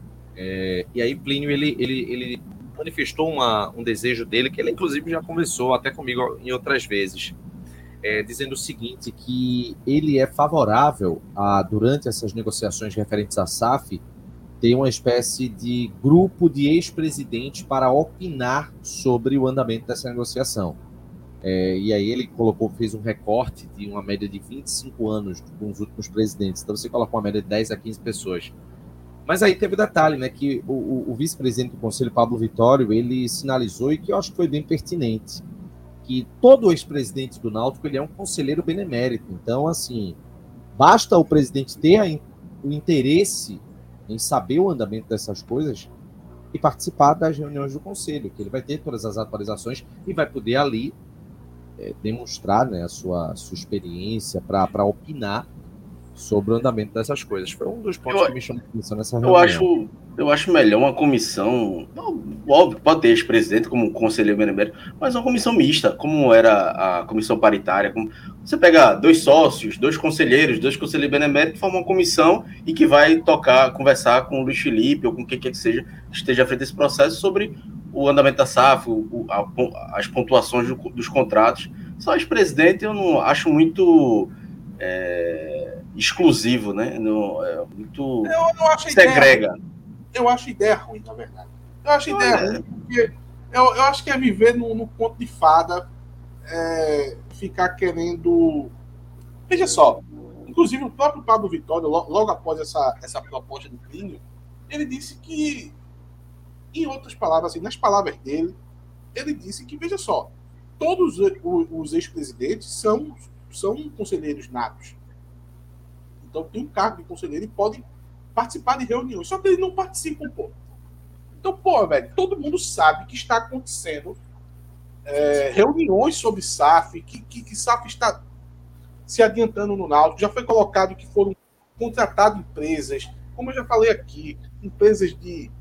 é, e aí Plínio, ele, ele, ele manifestou uma, um desejo dele, que ele, inclusive, já conversou até comigo em outras vezes, é, dizendo o seguinte, que ele é favorável, a, durante essas negociações referentes à S A F, tem uma espécie de grupo de ex-presidentes para opinar sobre o andamento dessa negociação. É, e aí ele colocou, fez um recorte de uma média de vinte e cinco anos com os últimos presidentes. Então você colocou uma média de dez a quinze pessoas. Mas aí teve o detalhe, né, que o, o, o vice-presidente do Conselho, Pablo Vitório, ele sinalizou, e que eu acho que foi bem pertinente, que todo ex-presidente do Náutico, ele é um conselheiro benemérito. Então, assim, basta o presidente ter a, o interesse em saber o andamento dessas coisas e participar das reuniões do conselho, que ele vai ter todas as atualizações e vai poder ali é, demonstrar, né, a sua, sua experiência para opinar sobre o andamento dessas coisas. Foi um dos pontos eu, que me chamou a atenção nessa eu reunião. Acho, eu acho melhor uma comissão, óbvio, pode ter ex-presidente como conselheiro benemérito, mas uma comissão mista, como era a comissão paritária. Como, você pega dois sócios, dois conselheiros, dois conselheiros beneméritos, forma uma comissão e que vai tocar, conversar com o Luiz Felipe ou com quem quer que seja, que esteja à frente desse processo sobre o andamento da S A F, o, a, as pontuações do, dos contratos. Só ex-presidente eu não acho muito... É, exclusivo, né? No, é, muito Eu não acho segrega. Ideia, eu acho ideia ruim, na verdade. Eu acho ideia Olha. ruim porque eu, eu acho que é viver no, no conto de fada, é, ficar querendo. Veja só, inclusive o próprio Pablo Vitório, logo, logo após essa, essa proposta do Plínio, ele disse que, em outras palavras, assim, nas palavras dele, ele disse que, veja só, todos os, os ex-presidentes são, são conselheiros natos. Então tem um cargo de conselheiro e podem participar de reuniões. Só que eles não participam, pô. Então, pô, velho, todo mundo sabe que está acontecendo é, reuniões sobre S A F, que, que, que S A F está se adiantando no Náutico. Já foi colocado que foram contratadas empresas, como eu já falei aqui, empresas de,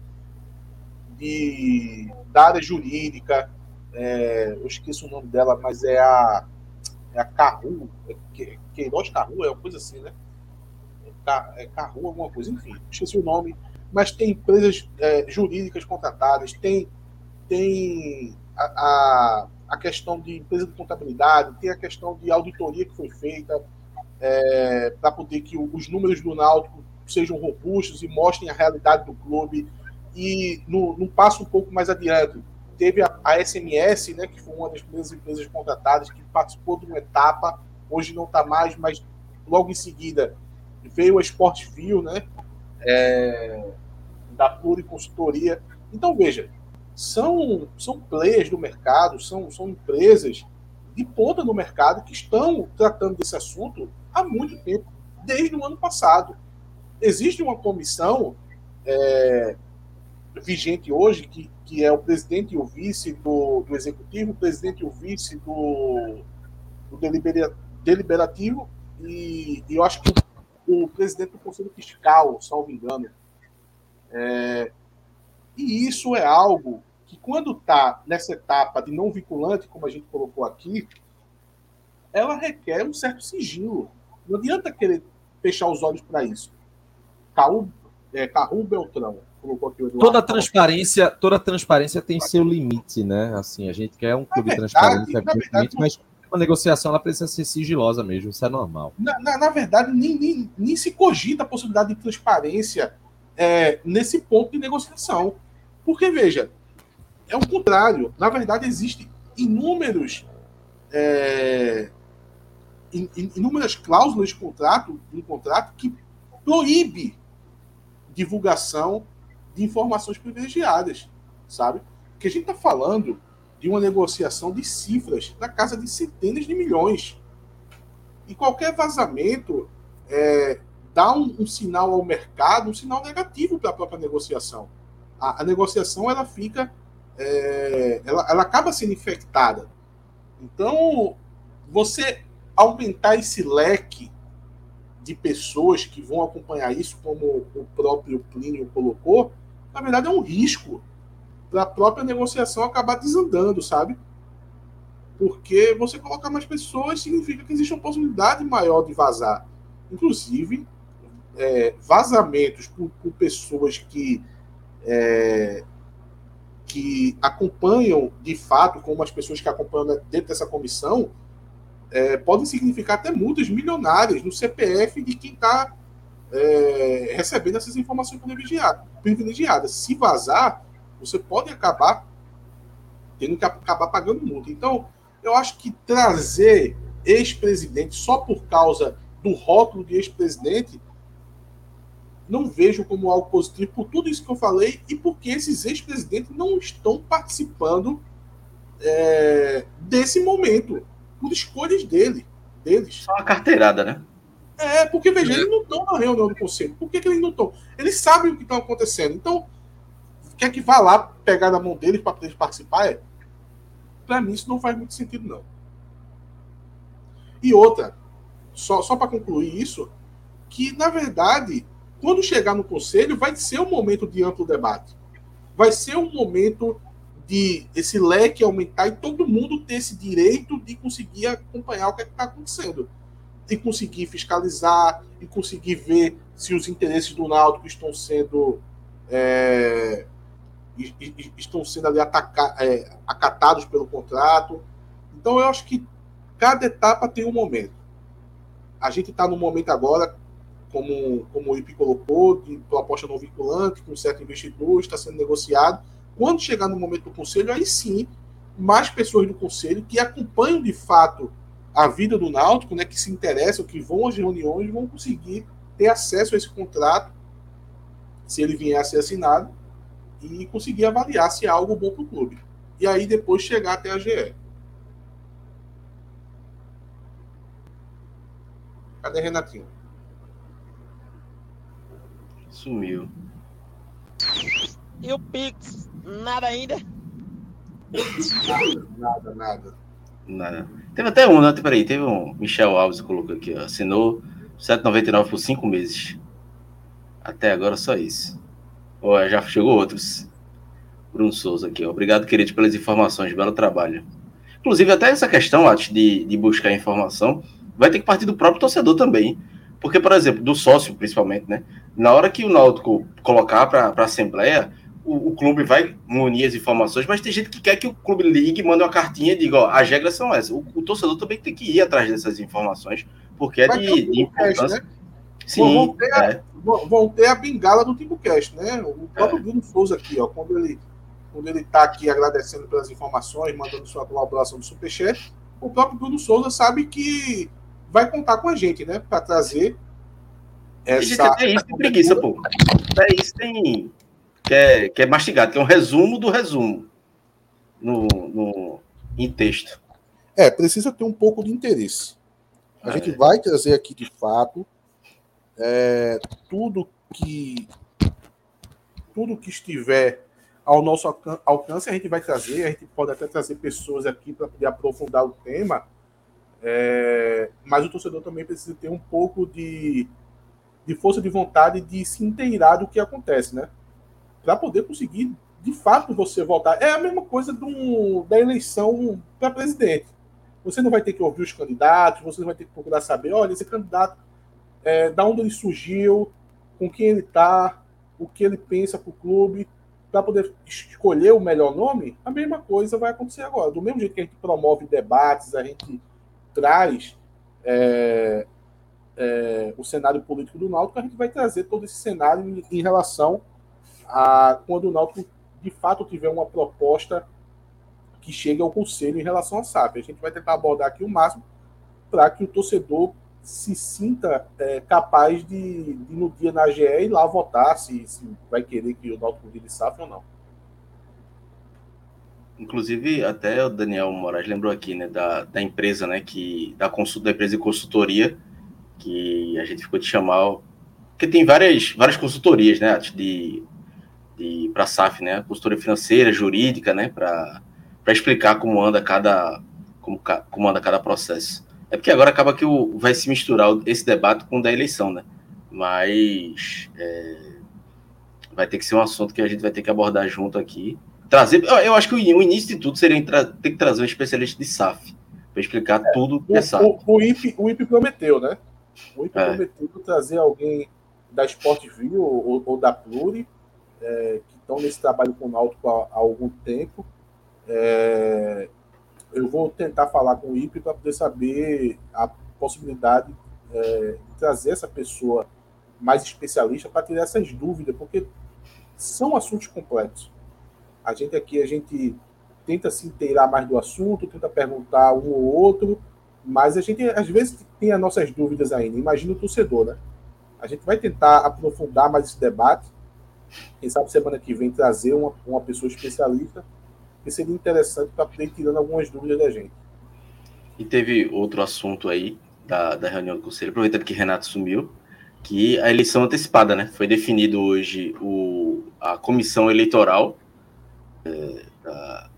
de da área jurídica. É, eu esqueço o nome dela, mas é a, é a Carru, é Queiroz Carru, é uma coisa assim, né? É Carru, alguma coisa, enfim, esqueci o nome, mas tem empresas é, jurídicas contratadas, tem, tem a, a, a questão de empresa de contabilidade, tem a questão de auditoria que foi feita é, para poder que os números do Náutico sejam robustos e mostrem a realidade do clube. E no, no passo um pouco mais adiante, teve a, a S M S, né, que foi uma das primeiras empresas contratadas, que participou de uma etapa, hoje não está mais, mas logo em seguida veio a Sportview, né? É, da Pluriconsultoria. Então, veja, são, são players do mercado, são, são empresas de ponta no mercado que estão tratando desse assunto há muito tempo, desde o ano passado. Existe uma comissão é, vigente hoje, que, que é o presidente e o vice do, do executivo, o presidente e o vice do, do delibera, deliberativo, e, e eu acho que o presidente do Conselho Fiscal, salvo engano. É, e isso é algo que, quando está nessa etapa de não vinculante, como a gente colocou aqui, ela requer um certo sigilo. Não adianta querer fechar os olhos para isso. Carru, é, Carru Beltrão, colocou aqui o Eduardo. Toda transparência, toda transparência tem seu limite, né? Assim, a gente quer um clube verdade, transparente, na verdade, limite, mas uma negociação ela precisa ser sigilosa mesmo, isso é normal. Na, na, na verdade, nem, nem, nem se cogita a possibilidade de transparência é, nesse ponto de negociação. Porque, veja, é o contrário. Na verdade, existem inúmeros, é, in, in, inúmeras cláusulas de contrato, de um contrato que proíbe divulgação de informações privilegiadas, sabe? Porque a gente está falando de uma negociação de cifras na casa de centenas de milhões. E qualquer vazamento é, dá um, um sinal ao mercado, um sinal negativo para a própria negociação. A, a negociação ela fica, é, ela, ela acaba sendo infectada. Então, você aumentar esse leque de pessoas que vão acompanhar isso, como o próprio Plínio colocou, na verdade é um risco para a própria negociação acabar desandando, sabe? Porque você colocar mais pessoas significa que existe uma possibilidade maior de vazar. Inclusive, é, vazamentos por, por pessoas que, é, que acompanham de fato, como as pessoas que acompanham dentro dessa comissão, é, podem significar até multas milionárias no C P F de quem está é, recebendo essas informações privilegiadas. Se vazar, você pode acabar tendo que acabar pagando multa. Então, eu acho que trazer ex-presidente só por causa do rótulo de ex-presidente, não vejo como algo positivo por tudo isso que eu falei e porque esses ex-presidentes não estão participando é, desse momento, por escolhas dele, deles. Só uma carteirada, né? É, porque, veja, eles não estão na reunião do conselho. Por que, que eles não estão? Eles sabem o que está acontecendo. Então, quer que vá lá pegar na mão deles para poder participar? É. Para mim, isso não faz muito sentido, não. E outra, só, só para concluir isso, que, na verdade, quando chegar no conselho, vai ser um momento de amplo debate. Vai ser um momento de esse leque aumentar e todo mundo ter esse direito de conseguir acompanhar o que é está acontecendo. E conseguir fiscalizar, e conseguir ver se os interesses do Náutico estão sendo... É, estão sendo ali ataca, é, acatados pelo contrato. Então, eu acho que cada etapa tem um momento. A gente está no momento agora, como, como o I P colocou, de proposta não vinculante, com certo investidor, está sendo negociado. Quando chegar no momento do conselho, aí sim, mais pessoas do conselho que acompanham de fato a vida do Náutico, né, que se interessam, que vão às reuniões, vão conseguir ter acesso a esse contrato, se ele vier a ser assinado, e conseguir avaliar se é algo bom para o clube. E aí depois chegar até a G E. Cadê Renatinho? Sumiu. E o Pix? Nada ainda? Nada, nada. Nada. Teve até um, né? Peraí, teve um Michel Alves que colocou aqui, ó. Assinou sete reais e noventa e nove por cinco meses. Até agora só isso. Oh, já chegou outros. Bruno Souza aqui, ó. Obrigado, querido, pelas informações. Belo trabalho. Inclusive, até essa questão, Atos, de, de buscar informação, vai ter que partir do próprio torcedor também. Porque, por exemplo, do sócio, principalmente, né? Na hora que o Náutico colocar para a Assembleia, o, o clube vai munir as informações, mas tem gente que quer que o clube ligue, manda uma cartinha e diga, ó, as regras são essas. O, o torcedor também tem que ir atrás dessas informações, porque é de, de importância. Né? Sim, vão, ter a, é. vão ter a bengala do TimbuCast, né? O próprio é. Bruno Souza aqui, ó, quando ele quando ele está aqui agradecendo pelas informações, mandando sua colaboração do Superchat, o próprio Bruno Souza sabe que vai contar com a gente, né? Para trazer essa... Gente, até isso tem preguiça, pô. Até isso tem... Que é, que é mastigado, que é um resumo do resumo no, no, em texto. É, precisa ter um pouco de interesse. A ah, gente é. vai trazer aqui, de fato, é, tudo que tudo que estiver ao nosso alcance, a gente vai trazer, a gente pode até trazer pessoas aqui para poder aprofundar o tema, é, mas o torcedor também precisa ter um pouco de, de força de vontade de se inteirar do que acontece, né? Para poder conseguir, de fato, você votar. É a mesma coisa do, da eleição para presidente. Você não vai ter que ouvir os candidatos, você não vai ter que procurar saber, olha, esse candidato, é, da onde ele surgiu, com quem ele está, o que ele pensa para o clube, para poder escolher o melhor nome, a mesma coisa vai acontecer agora. Do mesmo jeito que a gente promove debates, a gente traz é, é, o cenário político do Náutico, a gente vai trazer todo esse cenário em, em relação a quando o Náutico de fato tiver uma proposta que chegue ao conselho em relação à S A F. A gente vai tentar abordar aqui o máximo para que o torcedor se sinta é, capaz de, de, no dia na A G E, ir lá votar se, se vai querer que o Náutico vire S A F ou não. Inclusive, até o Daniel Moraes lembrou aqui, né, da, da empresa, né, que, da, consult, da empresa de consultoria, que a gente ficou de chamar, porque tem várias, várias consultorias, né, de, de, para a S A F, né, consultoria financeira, jurídica, né, para explicar como anda cada, como, como anda cada processo. É porque agora acaba que o, vai se misturar esse debate com o da eleição, né? Mas é, vai ter que ser um assunto que a gente vai ter que abordar junto aqui. Trazer, eu acho que o, o início de tudo seria ter que trazer um especialista de S A F para explicar é, tudo que é S A F. O, o, I P, o I P prometeu, né? O I P é. prometeu trazer alguém da Sport View ou, ou da Pluri, é, que estão nesse trabalho com o Náutico há, há algum tempo. É, eu vou tentar falar com o I P para poder saber a possibilidade é, de trazer essa pessoa mais especialista para tirar essas dúvidas, porque são assuntos complexos. A gente aqui, a gente tenta se inteirar mais do assunto, tenta perguntar um ou outro, mas a gente, às vezes, tem as nossas dúvidas ainda. Imagina o torcedor, né? A gente vai tentar aprofundar mais esse debate. Quem sabe semana que vem trazer uma, uma pessoa especialista, que seria interessante para poder ir tirando algumas dúvidas da gente. E teve outro assunto aí da, da reunião do Conselho, aproveitando que Renato sumiu, que a eleição antecipada, né? Foi definido hoje o, a comissão eleitoral. É, da...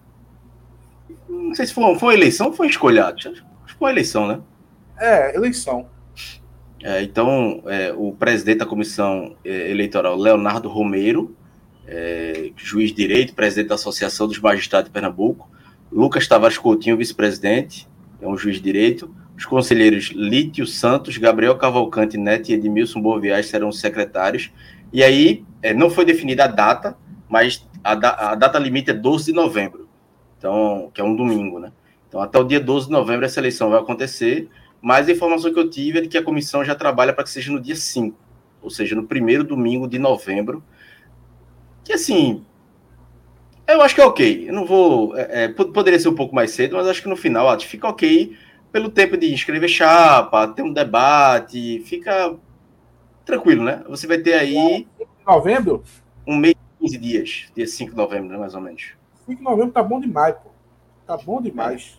Não sei se foi, foi uma eleição ou foi escolhado. Acho que foi uma eleição, né? É, eleição. É, então, é, o presidente da comissão eleitoral, Leonardo Romeiro, É, juiz de direito, presidente da Associação dos Magistrados de Pernambuco, Lucas Tavares Coutinho, vice-presidente, é um juiz de direito, os conselheiros Lítio Santos, Gabriel Cavalcante Neto e Edmilson Boaviaz serão os secretários, e aí é, não foi definida a data, mas a, da, a data limite é doze de novembro, então, que é um domingo, né? Então, até o dia doze de novembro essa eleição vai acontecer, mas a informação que eu tive é de que a comissão já trabalha para que seja no dia cinco, ou seja, no primeiro domingo de novembro, que assim, eu acho que é ok. Eu não vou. É, poderia ser um pouco mais cedo, mas acho que no final ó, fica ok pelo tempo de inscrever chapa, ter um debate, fica tranquilo, né? Você vai ter aí. Novembro? Um mês e quinze dias, dia cinco de novembro, né, mais ou menos. cinco de novembro tá bom demais, pô. Tá bom demais.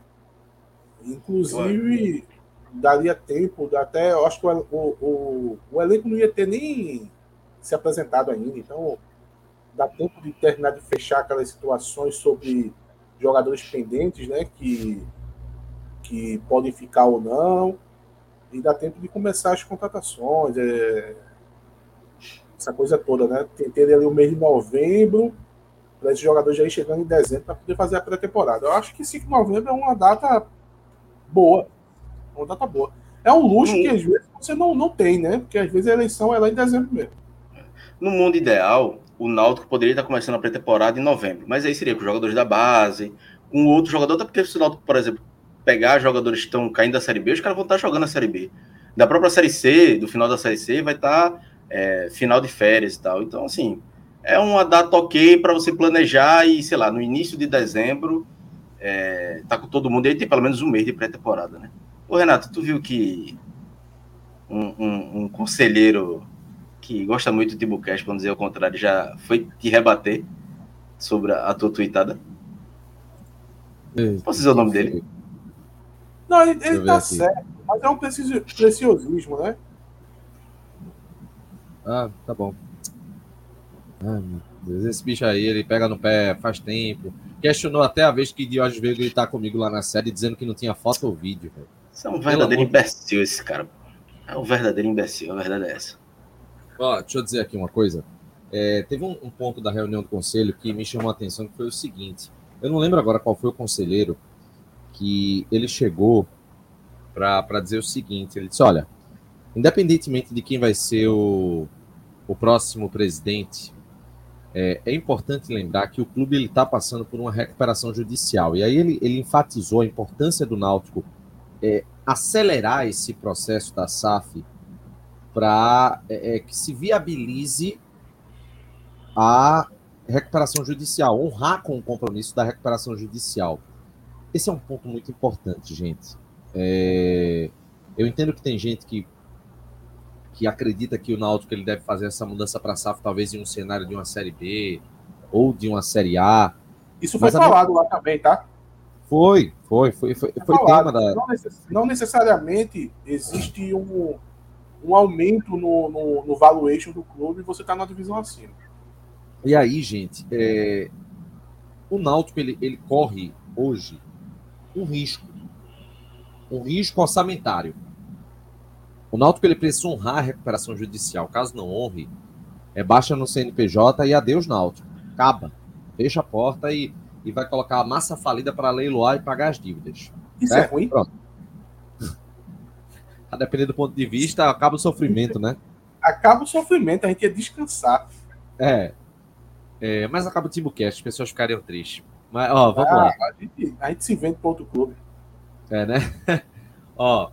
É. Inclusive, daria tempo, até. Eu acho que o, o, o, o elenco não ia ter nem se apresentado ainda, então. Dá tempo de terminar de fechar aquelas situações sobre jogadores pendentes, né, que, que podem ficar ou não, e dá tempo de começar as contratações, é, essa coisa toda, né? Tentei ali o mês de novembro, para esses jogadores já ir chegando em dezembro para poder fazer a pré-temporada. Eu acho que cinco de novembro é uma data boa, uma data boa. É um luxo que às vezes você não, não tem, né? Porque às vezes a eleição é lá em dezembro mesmo. No mundo ideal, o Náutico poderia estar começando a pré-temporada em novembro, mas aí seria com os jogadores da base, com outro jogador, até porque se o Náutico, por exemplo, pegar jogadores que estão caindo da Série B, os caras vão estar jogando a Série B. Da própria Série C, do final da Série C, vai estar é, final de férias e tal. Então, assim, é uma data ok para você planejar e, sei lá, no início de dezembro, é, tá com todo mundo aí, tem pelo menos um mês de pré-temporada, né? Ô, Renato, tu viu que um, um, um conselheiro que gosta muito do Timbucast, para dizer o contrário, já foi te rebater sobre a, a tua tweetada? Posso dizer o nome dele? Não, ele, ele tá certo, mas é um preciosismo, né? Ah, tá bom. Ai, meu Deus, esse bicho aí, ele pega no pé faz tempo. Questionou até a vez que Diógenes veio gritar comigo lá na série, dizendo que não tinha foto ou vídeo. Véio. Isso é um verdadeiro imbecil, esse cara. É um verdadeiro imbecil, a verdade é essa. Ó, deixa eu dizer aqui uma coisa. É, teve um, um ponto da reunião do conselho que me chamou a atenção, que foi o seguinte. Eu não lembro agora qual foi o conselheiro que ele chegou para dizer o seguinte. Ele disse, olha, independentemente de quem vai ser o, o próximo presidente, é, é importante lembrar que o clube está passando por uma recuperação judicial. E aí ele, ele enfatizou a importância do Náutico é, acelerar esse processo da S A F para é, que se viabilize a recuperação judicial, honrar com o compromisso da recuperação judicial. Esse é um ponto muito importante, gente. É, eu entendo que tem gente que, que acredita que o Náutico ele deve fazer essa mudança para a S A F talvez em um cenário de uma Série B ou de uma Série A. Isso foi falado minha... lá também, tá? Foi, foi, foi, foi, foi, foi tema da... Não, necess... não necessariamente existe um, um aumento no, no, no valuation do clube e você está na divisão acima. E aí, gente, é... o Náutico ele, ele corre hoje um risco, um risco orçamentário. O Náutico ele precisa honrar a recuperação judicial. Caso não honre, é baixa no C N P J e adeus Náutico. Acaba. Fecha a porta e, e vai colocar a massa falida para leiloar e pagar as dívidas. Isso certo? É ruim? Pronto. A depender do ponto de vista, acaba o sofrimento, né? Acaba o sofrimento, a gente ia descansar. É. é mas acaba o TimbuCast, as pessoas ficariam tristes. Mas, ó, vamos ah, lá. A gente, a gente se vende para outro clube. É, né? ó.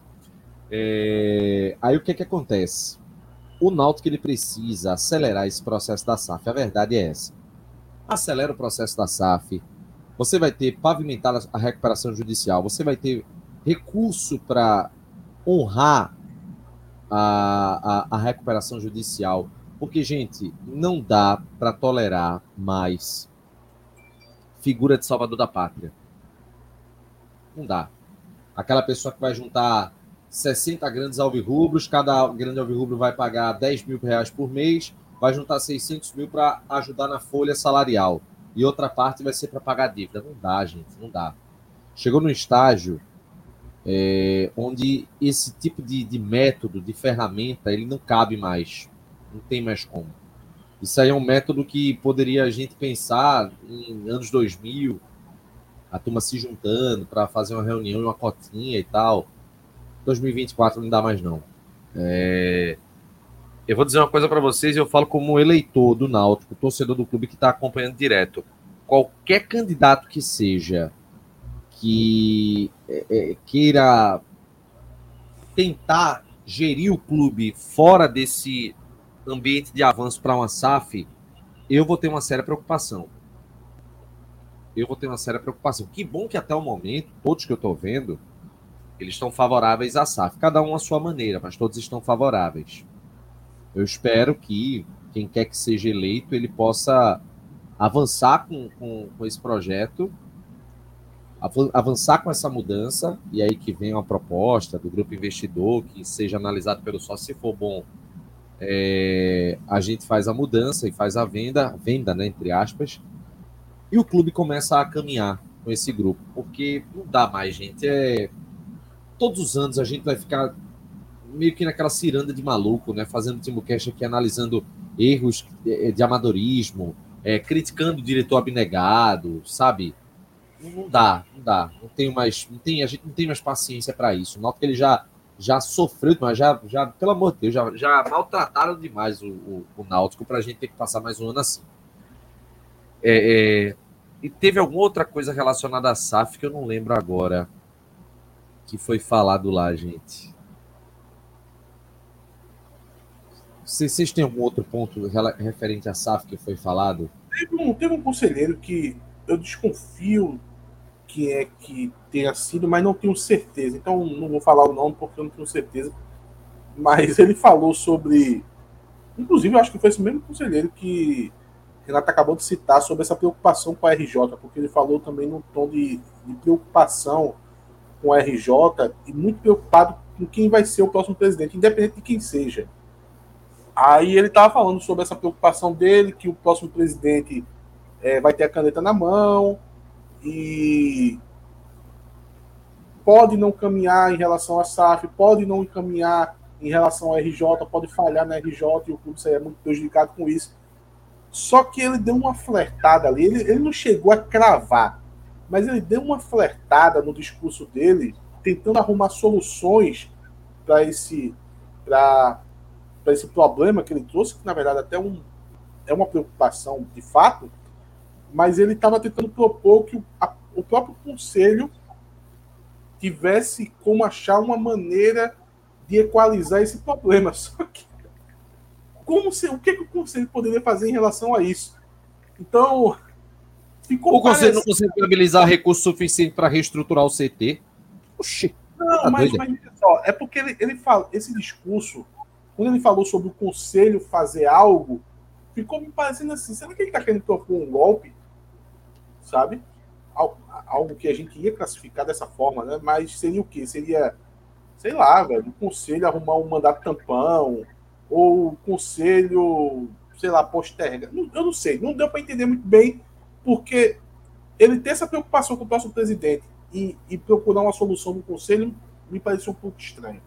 É... Aí o que que acontece? O Náutico ele precisa acelerar esse processo da S A F. A verdade é essa. Acelera o processo da S A F. Você vai ter pavimentado a recuperação judicial. Você vai ter recurso para honrar a, a, a recuperação judicial. Porque, gente, não dá para tolerar mais figura de salvador da pátria. Não dá. Aquela pessoa que vai juntar sessenta grandes alvirrubros, cada grande alvirrubro vai pagar dez mil reais por mês, vai juntar seiscentos mil para ajudar na folha salarial. E outra parte vai ser para pagar dívida. Não dá, gente, não dá. Chegou num estágio é, onde esse tipo de, de método, de ferramenta, ele não cabe mais. Não tem mais como. Isso aí é um método que poderia a gente pensar em anos dois mil, a turma se juntando para fazer uma reunião, uma cotinha e tal. dois mil e vinte e quatro não dá mais, não. É... Eu vou dizer uma coisa para vocês, e eu falo como eleitor do Náutico, torcedor do clube que está acompanhando direto. Qualquer candidato que seja que é, é, queira tentar gerir o clube fora desse ambiente de avanço para uma S A F, eu vou ter uma séria preocupação. Eu vou ter uma séria preocupação. Que bom que até o momento, todos que eu estou vendo, eles estão favoráveis à S A F. Cada um à sua maneira, mas todos estão favoráveis. Eu espero que quem quer que seja eleito, ele possa avançar com, com, com esse projeto, avançar com essa mudança, e aí que vem uma proposta do grupo investidor, que seja analisado pelo sócio, se for bom, é, a gente faz a mudança e faz a venda, venda, né, entre aspas, e o clube começa a caminhar com esse grupo, porque não dá mais, gente. É, todos os anos a gente vai ficar meio que naquela ciranda de maluco, né, fazendo o TimbuCast aqui, analisando erros de, de amadorismo, é, criticando o diretor abnegado, sabe? Não dá, não dá. Não tenho mais, não tem, a gente não tem mais paciência para isso. Nota que ele já já sofreu, mas já, já, pelo amor de Deus, já, já maltrataram demais o, o, o Náutico para a gente ter que passar mais um ano assim. É, é, e teve alguma outra coisa relacionada à S A F que eu não lembro agora que foi falado lá, gente. Vocês, vocês têm algum outro ponto referente à S A F que foi falado? Teve um, teve um conselheiro que eu desconfio que é que tenha sido, mas não tenho certeza. Então não vou falar o nome porque eu não tenho certeza. Mas ele falou sobre... Inclusive, eu acho que foi esse mesmo conselheiro que Renato acabou de citar sobre essa preocupação com a R J, porque ele falou também num tom de, de preocupação com a R J e muito preocupado com quem vai ser o próximo presidente, independente de quem seja. Aí ele estava falando sobre essa preocupação dele, que o próximo presidente é, vai ter a caneta na mão e pode não caminhar em relação à S A F, pode não caminhar em relação ao R J, pode falhar na R J e o clube seria muito prejudicado com isso. Só que ele deu uma flertada ali, ele, ele não chegou a cravar, mas ele deu uma flertada no discurso dele, tentando arrumar soluções para esse, para para esse problema que ele trouxe, que na verdade até um, é uma preocupação de fato, mas ele estava tentando propor que o, a, o próprio conselho tivesse como achar uma maneira de equalizar esse problema. Só que como se, o que, que o conselho poderia fazer em relação a isso? Então, ficou o conselho não parecendo... consegue mobilizar recurso suficiente para reestruturar o C T. Oxi. Não, tá mas, doido. mas só, é porque ele, ele fala, esse discurso, quando ele falou sobre o conselho fazer algo, ficou me parecendo assim, será que ele está querendo propor um golpe? Sabe? Algo que a gente ia classificar dessa forma, né? Mas seria o quê? Seria, sei lá, velho, o conselho arrumar um mandato tampão, ou o conselho, sei lá, posterga. Eu não sei, não deu para entender muito bem, porque ele ter essa preocupação com o próximo presidente e, e procurar uma solução no conselho me pareceu um pouco estranho.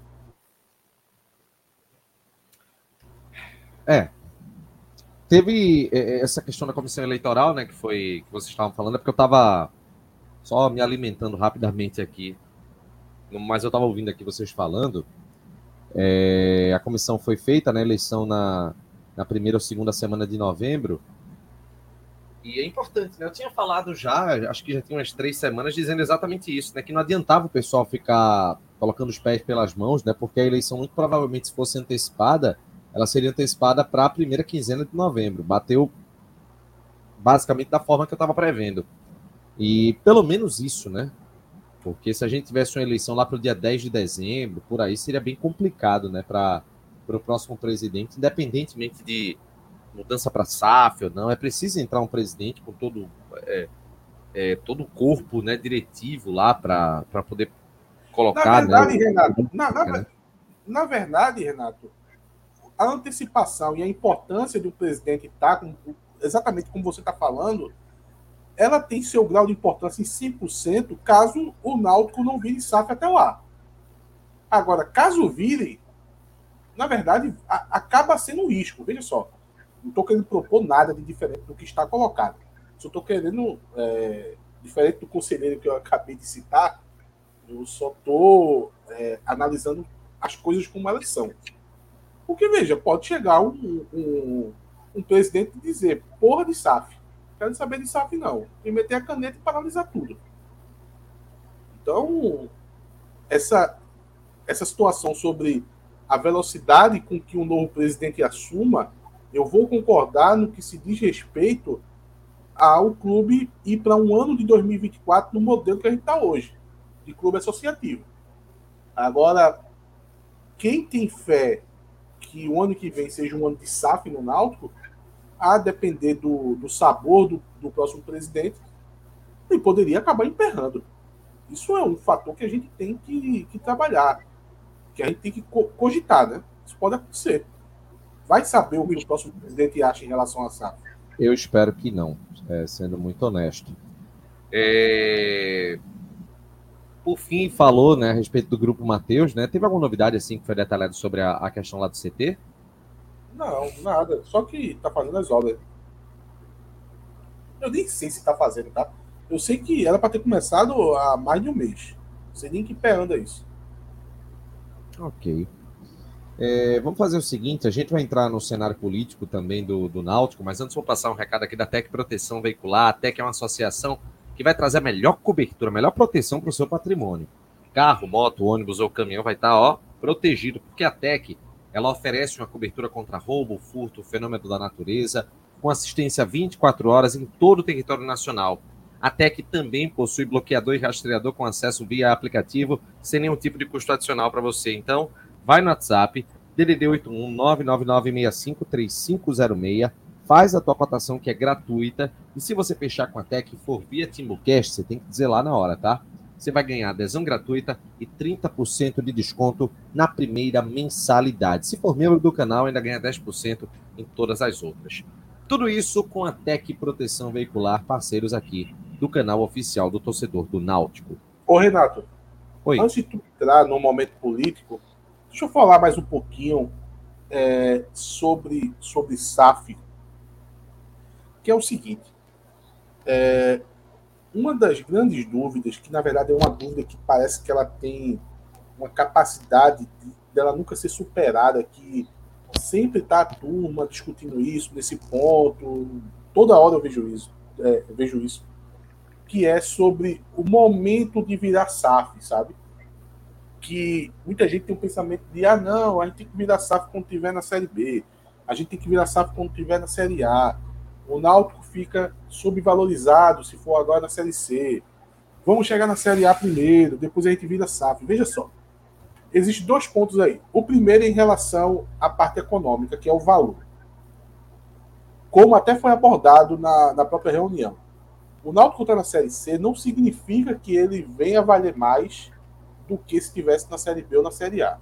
É. Teve essa questão da comissão eleitoral, né, que foi que vocês estavam falando, é porque eu estava só me alimentando rapidamente aqui, mas eu estava ouvindo aqui vocês falando. É, a comissão foi feita, né, eleição na, na primeira ou segunda semana de novembro, e é importante, né, eu tinha falado já, acho que já tinha umas três semanas, dizendo exatamente isso, né, que não adiantava o pessoal ficar colocando os pés pelas mãos, né, porque a eleição muito provavelmente, se fosse antecipada, ela seria antecipada para a primeira quinzena de novembro. Bateu basicamente da forma que eu estava prevendo. E pelo menos isso, né? Porque se a gente tivesse uma eleição lá para o dia dez de dezembro, por aí, seria bem complicado, né? Para o próximo presidente, independentemente de mudança para S A F ou não, é preciso entrar um presidente com todo, é, é, todo o corpo, né, diretivo lá para poder colocar... Na verdade, né, Renato, na, na, na verdade, Renato, a antecipação e a importância do presidente estar com, exatamente como você está falando, ela tem seu grau de importância em cem por cento caso o Náutico não vire S A F até lá. Agora, caso vire, na verdade, a, acaba sendo um risco. Veja só, não estou querendo propor nada de diferente do que está colocado. Só estou querendo, é, diferente do conselheiro que eu acabei de citar, eu só estou é, analisando as coisas como elas são. Porque, veja, pode chegar um, um, um presidente e dizer, porra de S A F, não quero saber de S A F não, e meter a caneta e paralisar tudo. Então, essa, essa situação sobre a velocidade com que um novo presidente assuma, eu vou concordar no que se diz respeito ao clube ir para um ano de dois mil e vinte e quatro no modelo que a gente está hoje, de clube associativo. Agora, quem tem fé que o ano que vem seja um ano de S A F no Náutico, a depender do, do sabor do, do próximo presidente, ele poderia acabar emperrando. Isso é um fator que a gente tem que, que trabalhar, que a gente tem que cogitar, né? Isso pode acontecer. Vai saber o que o próximo presidente acha em relação à S A F. Eu espero que não, é, sendo muito honesto. É... Por fim, falou, né, a respeito do Grupo Mateus, né? Teve alguma novidade assim que foi detalhada sobre a, a questão lá do C T? Não, nada. Só que tá fazendo as obras. Eu nem sei se tá fazendo, tá? Eu sei que era para ter começado há mais de um mês. Não sei nem que pé anda isso. Ok. É, vamos fazer o seguinte, a gente vai entrar no cenário político também do, do Náutico, mas antes vou passar um recado aqui da Tec Proteção Veicular. A Tec é uma associação que vai trazer a melhor cobertura, a melhor proteção para o seu patrimônio. Carro, moto, ônibus ou caminhão vai estar, ó, protegido, porque a Tec, ela oferece uma cobertura contra roubo, furto, fenômeno da natureza, com assistência vinte e quatro horas em todo o território nacional. A Tec também possui bloqueador e rastreador com acesso via aplicativo, sem nenhum tipo de custo adicional para você. Então, vai no WhatsApp, D D D oito um nove nove nove seis cinco três cinco zero seis, faz a tua cotação que é gratuita, e se você fechar com a Tec e for via Timbucast, você tem que dizer lá na hora, tá? Você vai ganhar adesão gratuita e trinta por cento de desconto na primeira mensalidade. Se for membro do canal, ainda ganha dez por cento em todas as outras. Tudo isso com a Tec Proteção Veicular, parceiros aqui do canal oficial do torcedor do Náutico. Ô, Renato, Oi. Antes de tu entrar no momento político, deixa eu falar mais um pouquinho é, sobre, sobre S A F, que é o seguinte. É, uma das grandes dúvidas, que na verdade é uma dúvida que parece que ela tem uma capacidade de, dela nunca ser superada, que sempre tá a turma discutindo isso, nesse ponto. Toda hora eu vejo isso, é, eu vejo isso. Que é sobre o momento de virar S A F, sabe? Que muita gente tem um pensamento de, ah, não, a gente tem que virar S A F quando tiver na Série B. A gente tem que virar S A F quando tiver na Série A. O Náutico fica subvalorizado se for agora na Série C. Vamos chegar na Série A primeiro, depois a gente vira S A F. Veja só. Existem dois pontos aí. O primeiro é em relação à parte econômica, que é o valor. Como até foi abordado na, na própria reunião. O Náutico está na Série C não significa que ele venha valer mais do que se estivesse na Série B ou na Série A.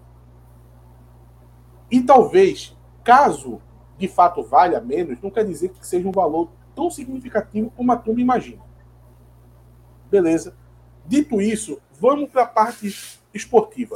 E talvez, caso de fato valha menos, não quer dizer que seja um valor tão significativo como a turma imagina. Beleza? Dito isso, vamos para a parte esportiva.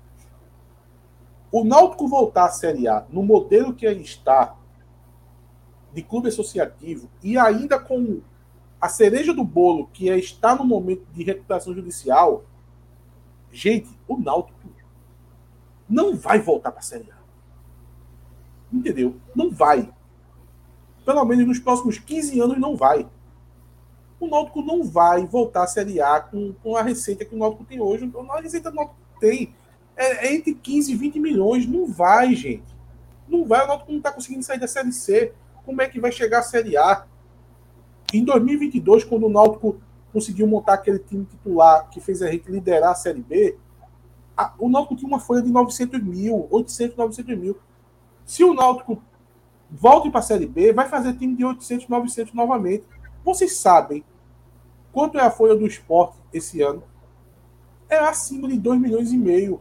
O Náutico voltar à Série A no modelo que aí está, de clube associativo, e ainda com a cereja do bolo, que é estar no momento de recuperação judicial, gente, o Náutico não vai voltar para a Série A. Entendeu? Não vai. Pelo menos nos próximos quinze anos não vai. O Náutico não vai voltar à Série A com, com a receita que o Náutico tem hoje. A receita que o Náutico tem é, é entre quinze e vinte milhões. Não vai, gente. Não vai. O Náutico não está conseguindo sair da Série C. Como é que vai chegar à Série A? Em dois mil e vinte e dois, quando o Náutico conseguiu montar aquele time titular que fez a gente liderar a Série B, a, o Náutico tinha uma folha de novecentos mil, oitocentos, novecentos mil. Se o Náutico volte para a Série B, vai fazer time de oitocentos, novecentos novamente. Vocês sabem quanto é a folha do Sport esse ano? É acima de dois milhões e meio.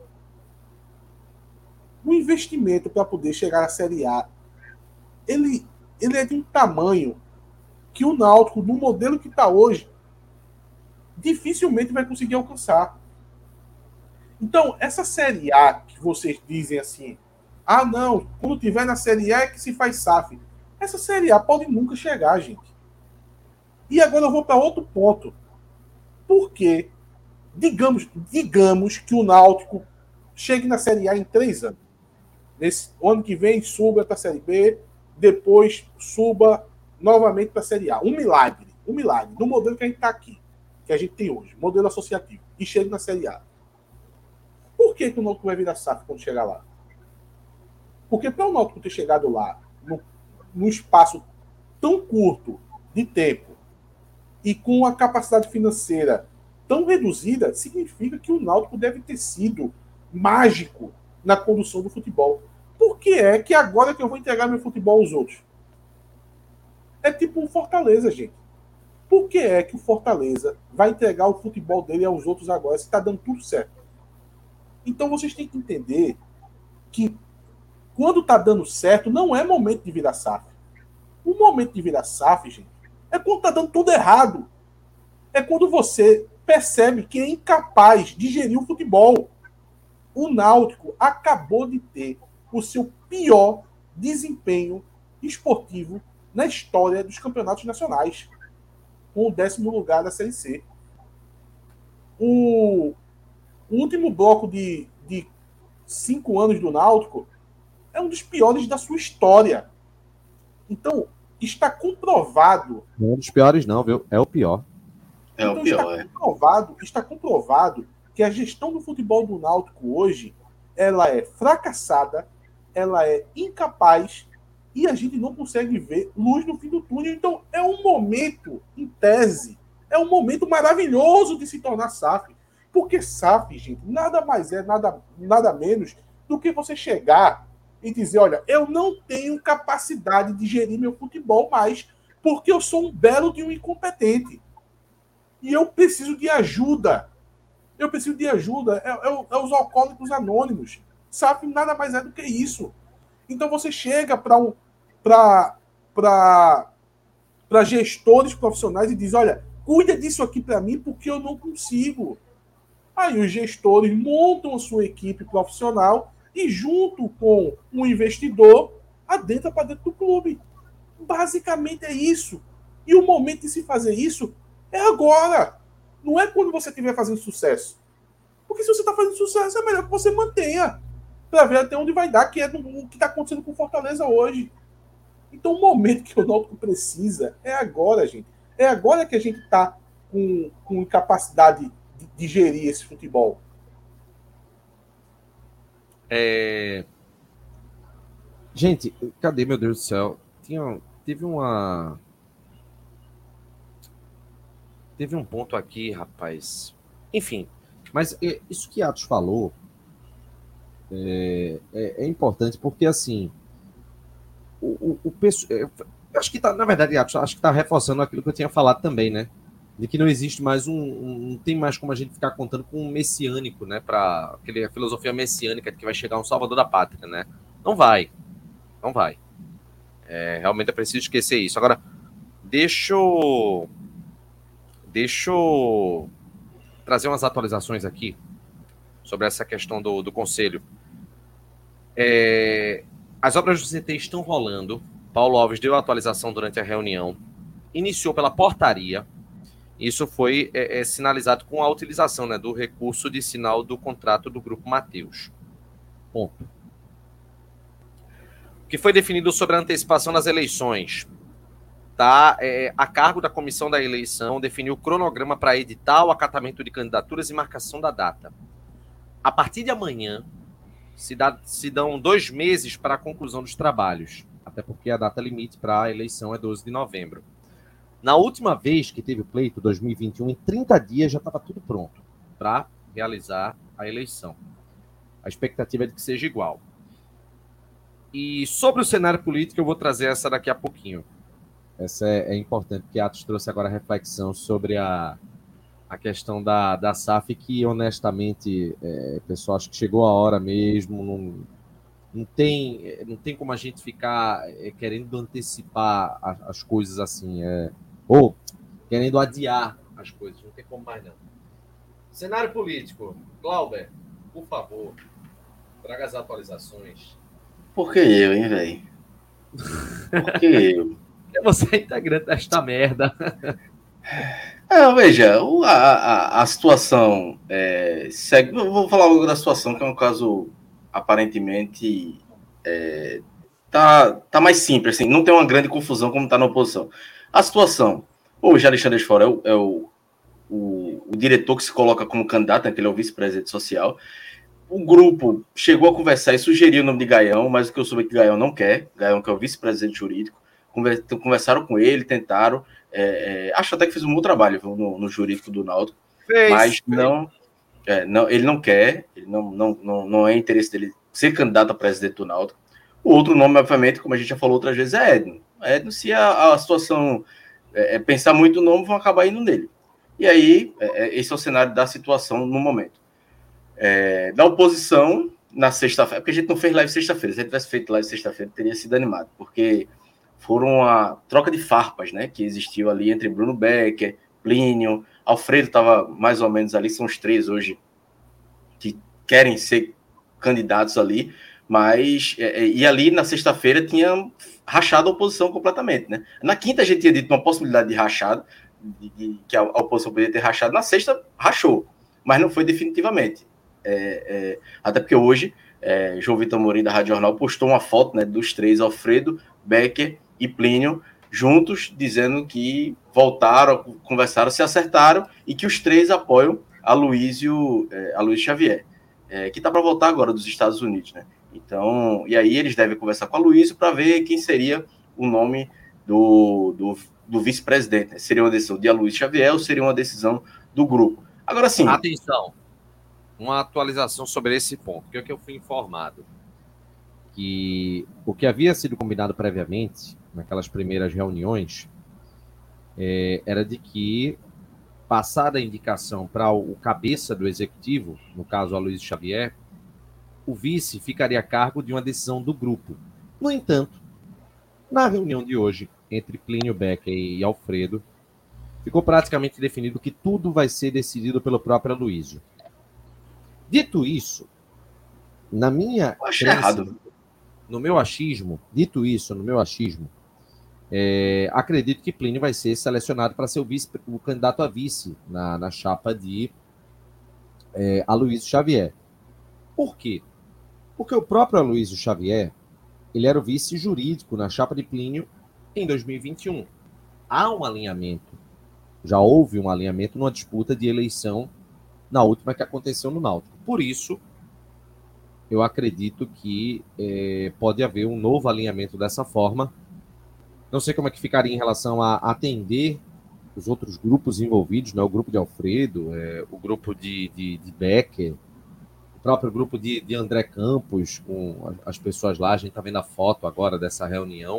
O investimento para poder chegar à Série A, ele, ele é de um tamanho que o Náutico, no modelo que está hoje, dificilmente vai conseguir alcançar. Então, essa Série A que vocês dizem assim, ah, não, quando tiver na Série A é que se faz S A F. Essa Série A pode nunca chegar, gente. E agora eu vou para outro ponto. Porque, digamos, digamos que o Náutico chegue na Série A em três anos. Nesse ano que vem, suba para a Série B, depois suba novamente para a Série A. Um milagre. Um milagre. No modelo que a gente está aqui, que a gente tem hoje, modelo associativo, e chega na Série A. Por que, que o Náutico vai virar S A F quando chegar lá? Porque para o Náutico ter chegado lá, no, num espaço tão curto de tempo, e com a capacidade financeira tão reduzida, significa que o Náutico deve ter sido mágico na condução do futebol. Por que é que agora que eu vou entregar meu futebol aos outros? É tipo um Fortaleza, gente. Por que é que o Fortaleza vai entregar o futebol dele aos outros agora se está dando tudo certo? Então vocês têm que entender que quando está dando certo, não é momento de virar S A F. O momento de virar S A F, gente, é quando está dando tudo errado. É quando você percebe que é incapaz de gerir o futebol. O Náutico acabou de ter o seu pior desempenho esportivo na história dos campeonatos nacionais, com o décimo lugar da Série C. O, o último bloco de, de cinco anos do Náutico é um dos piores da sua história. Então, está comprovado... Não é um dos piores não, viu? É o pior. É então, o pior, está é. comprovado, está comprovado que a gestão do futebol do Náutico hoje, ela é fracassada, ela é incapaz e a gente não consegue ver luz no fim do túnel. Então, é um momento, em tese, é um momento maravilhoso de se tornar S A F. Porque S A F, gente, nada mais é, nada, nada menos do que você chegar e dizer, olha, eu não tenho capacidade de gerir meu futebol mais porque eu sou um belo de um incompetente. E eu preciso de ajuda. Eu preciso de ajuda. É, é, é os alcoólicos anônimos. S A F nada mais é do que isso. Então você chega para um, para gestores profissionais e diz, olha, cuida disso aqui para mim porque eu não consigo. Aí os gestores montam a sua equipe profissional e junto com um investidor adentra para dentro do clube. Basicamente é isso. E o momento de se fazer isso é agora. Não é quando você estiver fazendo sucesso. Porque se você está fazendo sucesso, é melhor que você mantenha. para ver até onde vai dar, que é o que está acontecendo com o Fortaleza hoje. Então, o momento que o Náutico precisa é agora, gente. É agora que a gente está com, com incapacidade de, de gerir esse futebol. É... Gente, cadê, meu Deus do céu? Tinha, teve uma... Teve um ponto aqui, rapaz. Enfim, mas é, isso que Atos falou é, é, é importante porque, assim, o, o, o pessoal... Acho que tá, na verdade, Atos, acho que tá reforçando aquilo que eu tinha falado também, né? De que não existe mais um, um... Não tem mais como a gente ficar contando com um messiânico, né? Para aquela filosofia messiânica de que vai chegar um salvador da pátria, né? Não vai. Não vai. É, realmente é preciso esquecer isso. Agora, deixa eu... Deixa eu trazer umas atualizações aqui sobre essa questão do, do conselho. É, as obras do C T estão rolando. Paulo Alves deu a atualização durante a reunião. Iniciou pela portaria. Isso foi é, é, sinalizado com a utilização, né, do recurso de sinal do contrato do Grupo Mateus. Ponto. O que foi definido sobre a antecipação das eleições? Tá, é, a cargo da comissão da eleição, definiu o cronograma para edital, acatamento de candidaturas e marcação da data. A partir de amanhã, se, dá, se dão dois meses para a conclusão dos trabalhos, até porque a data limite para a eleição é doze de novembro. Na última vez que teve o pleito, dois mil e vinte e um, em trinta dias já estava tudo pronto para realizar a eleição. A expectativa é de que seja igual. E sobre o cenário político, eu vou trazer essa daqui a pouquinho. Essa é, é importante, porque Atos trouxe agora a reflexão sobre a, a questão da, da S A F, que honestamente, é, pessoal, acho que chegou a hora mesmo, não, não, tem, não tem como a gente ficar é, querendo antecipar as, as coisas assim, é, ou querendo adiar as coisas, não tem como mais não. Cenário político, Glauber, por favor, traga as atualizações. Por que eu, hein, velho? Por que eu? Você é integrante desta merda. É, veja, a, a, a situação é, segue. Eu vou falar logo da situação, que é um caso aparentemente é, tá, tá mais simples, assim, não tem uma grande confusão como está na oposição. A situação, hoje Alexandre de Fora é, o, é o, o, o diretor que se coloca como candidato, né, que ele é o vice-presidente social. O grupo chegou a conversar e sugeriu o nome de Gaião, mas o que eu soube é que Gaião não quer, Gaião que é o vice-presidente jurídico. Conversaram com ele, tentaram. É, é, acho até que fez um bom trabalho viu, no, no jurídico do Náutico, fez, mas fez. Não, é, não, ele não quer, ele não, não, não, não é interesse dele ser candidato a presidente do Náutico. O outro nome, obviamente, como a gente já falou outras vezes, é Edno. Edno, se a, a situação é, é pensar muito no nome, vão acabar indo nele. E aí, é, esse é o cenário da situação no momento. É, da oposição, na sexta-feira, porque a gente não fez live sexta-feira, se a gente tivesse feito live sexta-feira, teria sido animado, porque foram a troca de farpas, né, que existiu ali entre Bruno Becker, Plínio, Alfredo estava mais ou menos ali, são os três hoje que querem ser candidatos ali, mas, é, e ali na sexta-feira tinha rachado a oposição completamente, né? Na quinta a gente tinha dito uma possibilidade de rachado, de, de, que a, a oposição poderia ter rachado, na sexta rachou, mas não foi definitivamente. É, é, até porque hoje, é, João Vitor Morim da Rádio Jornal postou uma foto, né, dos três, Alfredo, Becker e Plínio, juntos, dizendo que voltaram, conversaram, se acertaram e que os três apoiam a Luísio, é, a Luiz Xavier, é, que está para voltar agora dos Estados Unidos, né? Então, e aí eles devem conversar com a Luísio para ver quem seria o nome do, do, do vice-presidente. Né? Seria uma decisão de Luiz Xavier ou seria uma decisão do grupo? Agora sim. Atenção, uma atualização sobre esse ponto, que é o que eu fui informado. Que o que havia sido combinado previamente, naquelas primeiras reuniões, é, era de que, passada a indicação para o, o cabeça do executivo, no caso a Luiz Xavier, o vice ficaria a cargo de uma decisão do grupo. No entanto, na reunião de hoje, entre Plínio Becker e Alfredo, ficou praticamente definido que tudo vai ser decidido pelo próprio Aloysio. Dito isso, na minha Eu acho errado. No meu achismo, dito isso, no meu achismo, é, acredito que Plínio vai ser selecionado para ser o, vice, o candidato a vice na, na chapa de é, Aloysio Xavier. Por quê? Porque o próprio Aloysio Xavier, ele era o vice jurídico na chapa de Plínio em dois mil e vinte e um. Há um alinhamento. Já houve um alinhamento numa disputa de eleição na última que aconteceu no Náutico. Por isso, eu acredito que é, pode haver um novo alinhamento dessa forma. Não sei como é que ficaria em relação a atender os outros grupos envolvidos, né? O grupo de Alfredo, é, o grupo de, de, de Becker, o próprio grupo de, de André Campos, com as pessoas lá. A gente está vendo a foto agora dessa reunião.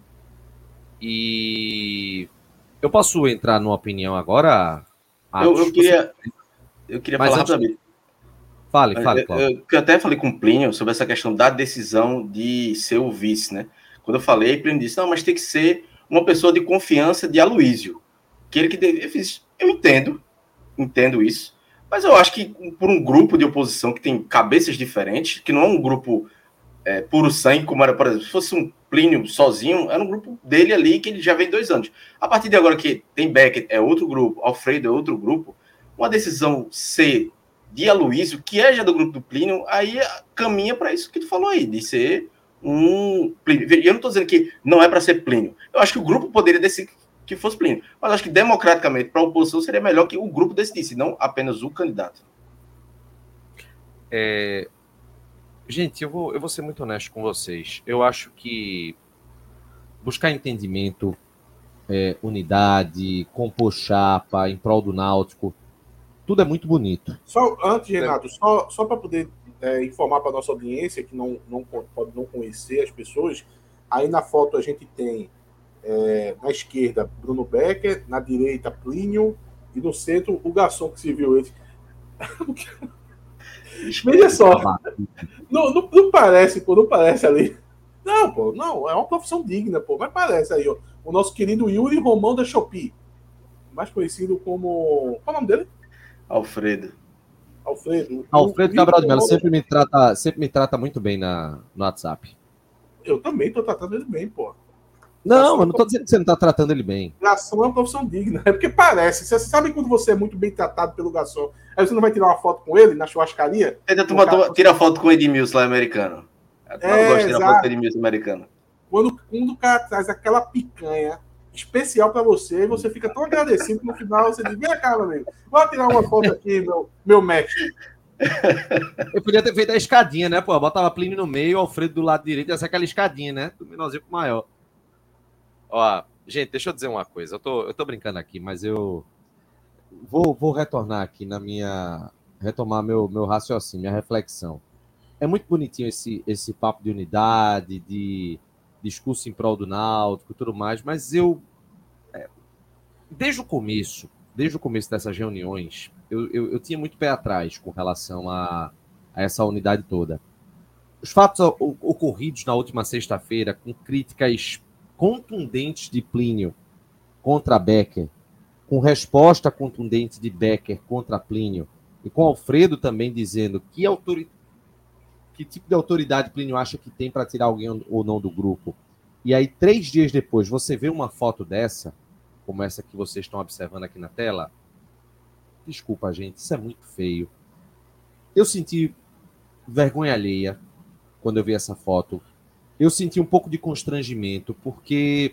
E eu posso entrar numa opinião agora? Eu, eu queria, eu queria Mas falar antes... rapidamente. Fale, fale, eu, eu, eu até falei com o Plínio sobre essa questão da decisão de ser o vice, né? Quando eu falei, o Plínio disse, não, mas tem que ser uma pessoa de confiança de Aloysio. Que ele que deve... Eu fiz, eu entendo, entendo isso, mas eu acho que por um grupo de oposição que tem cabeças diferentes, que não é um grupo é, puro sangue, como era, por exemplo, se fosse um Plínio sozinho, era um grupo dele ali que ele já vem dois anos. A partir de agora que tem Beckett, é outro grupo, Alfredo é outro grupo, uma decisão ser de Aloysio, que é já do grupo do Plínio, aí caminha para isso que tu falou aí, de ser um Plínio. E eu não estou dizendo que não é para ser Plínio. Eu acho que o grupo poderia decidir que fosse Plínio. Mas acho que democraticamente, para a oposição, seria melhor que o grupo decidisse, não apenas o candidato. É... Gente, eu vou, eu vou ser muito honesto com vocês. Eu acho que buscar entendimento, é, unidade, compor chapa em prol do Náutico, tudo é muito bonito. Só antes, Renato, é. só, só para poder é, informar para a nossa audiência, que não, não pode não conhecer as pessoas, aí na foto a gente tem é, na esquerda Bruno Becker, na direita Plínio, e no centro o garçom que se viu ele. Veja só, não, não, não parece, pô, não parece ali. Não, pô, não, é uma profissão digna, pô, mas parece aí, ó, o nosso querido Yuri Romão da Shopee, mais conhecido como... Qual é o nome dele? Alfredo. Alfredo. Alfredo Cabral de Melo sempre me trata, sempre me trata muito bem na, no WhatsApp. Eu também tô tratando ele bem, pô. Não, eu não tô dizendo que você não tá tratando ele bem. Garçom é uma profissão digna. É porque parece. Você sabe quando você é muito bem tratado pelo garçom, aí você não vai tirar uma foto com ele na churrascaria? Ainda tu mandou, tira foto com o Edmilson lá americano. Eu é, gosto de tirar foto com o Edmilson americano. Quando, quando o cara traz aquela picanha especial para você, e você fica tão agradecido que no final você diz, vem cá, meu amigo, vou tirar uma foto aqui, meu, meu mestre. Eu podia ter feito a escadinha, né, pô? Eu botava Plínio no meio, Alfredo do lado direito, essa é aquela escadinha, né? Do menorzinho pro maior. Ó, gente, deixa eu dizer uma coisa. Eu tô, eu tô brincando aqui, mas eu vou, vou retornar aqui na minha... retomar meu, meu raciocínio, minha reflexão. É muito bonitinho esse, esse papo de unidade, de discurso em prol do Náutico e tudo mais, mas eu, é, desde o começo, desde o começo dessas reuniões, eu, eu, eu tinha muito pé atrás com relação a, a essa unidade toda. Os fatos ocorridos na última sexta-feira, com críticas contundentes de Plínio contra Becker, com resposta contundente de Becker contra Plínio, e com Alfredo também dizendo que autoridade, que tipo de autoridade Plínio acha que tem para tirar alguém ou não do grupo. E aí, três dias depois, você vê uma foto dessa, como essa que vocês estão observando aqui na tela. Desculpa, gente, isso é muito feio. Eu senti vergonha alheia quando eu vi essa foto. Eu senti um pouco de constrangimento, porque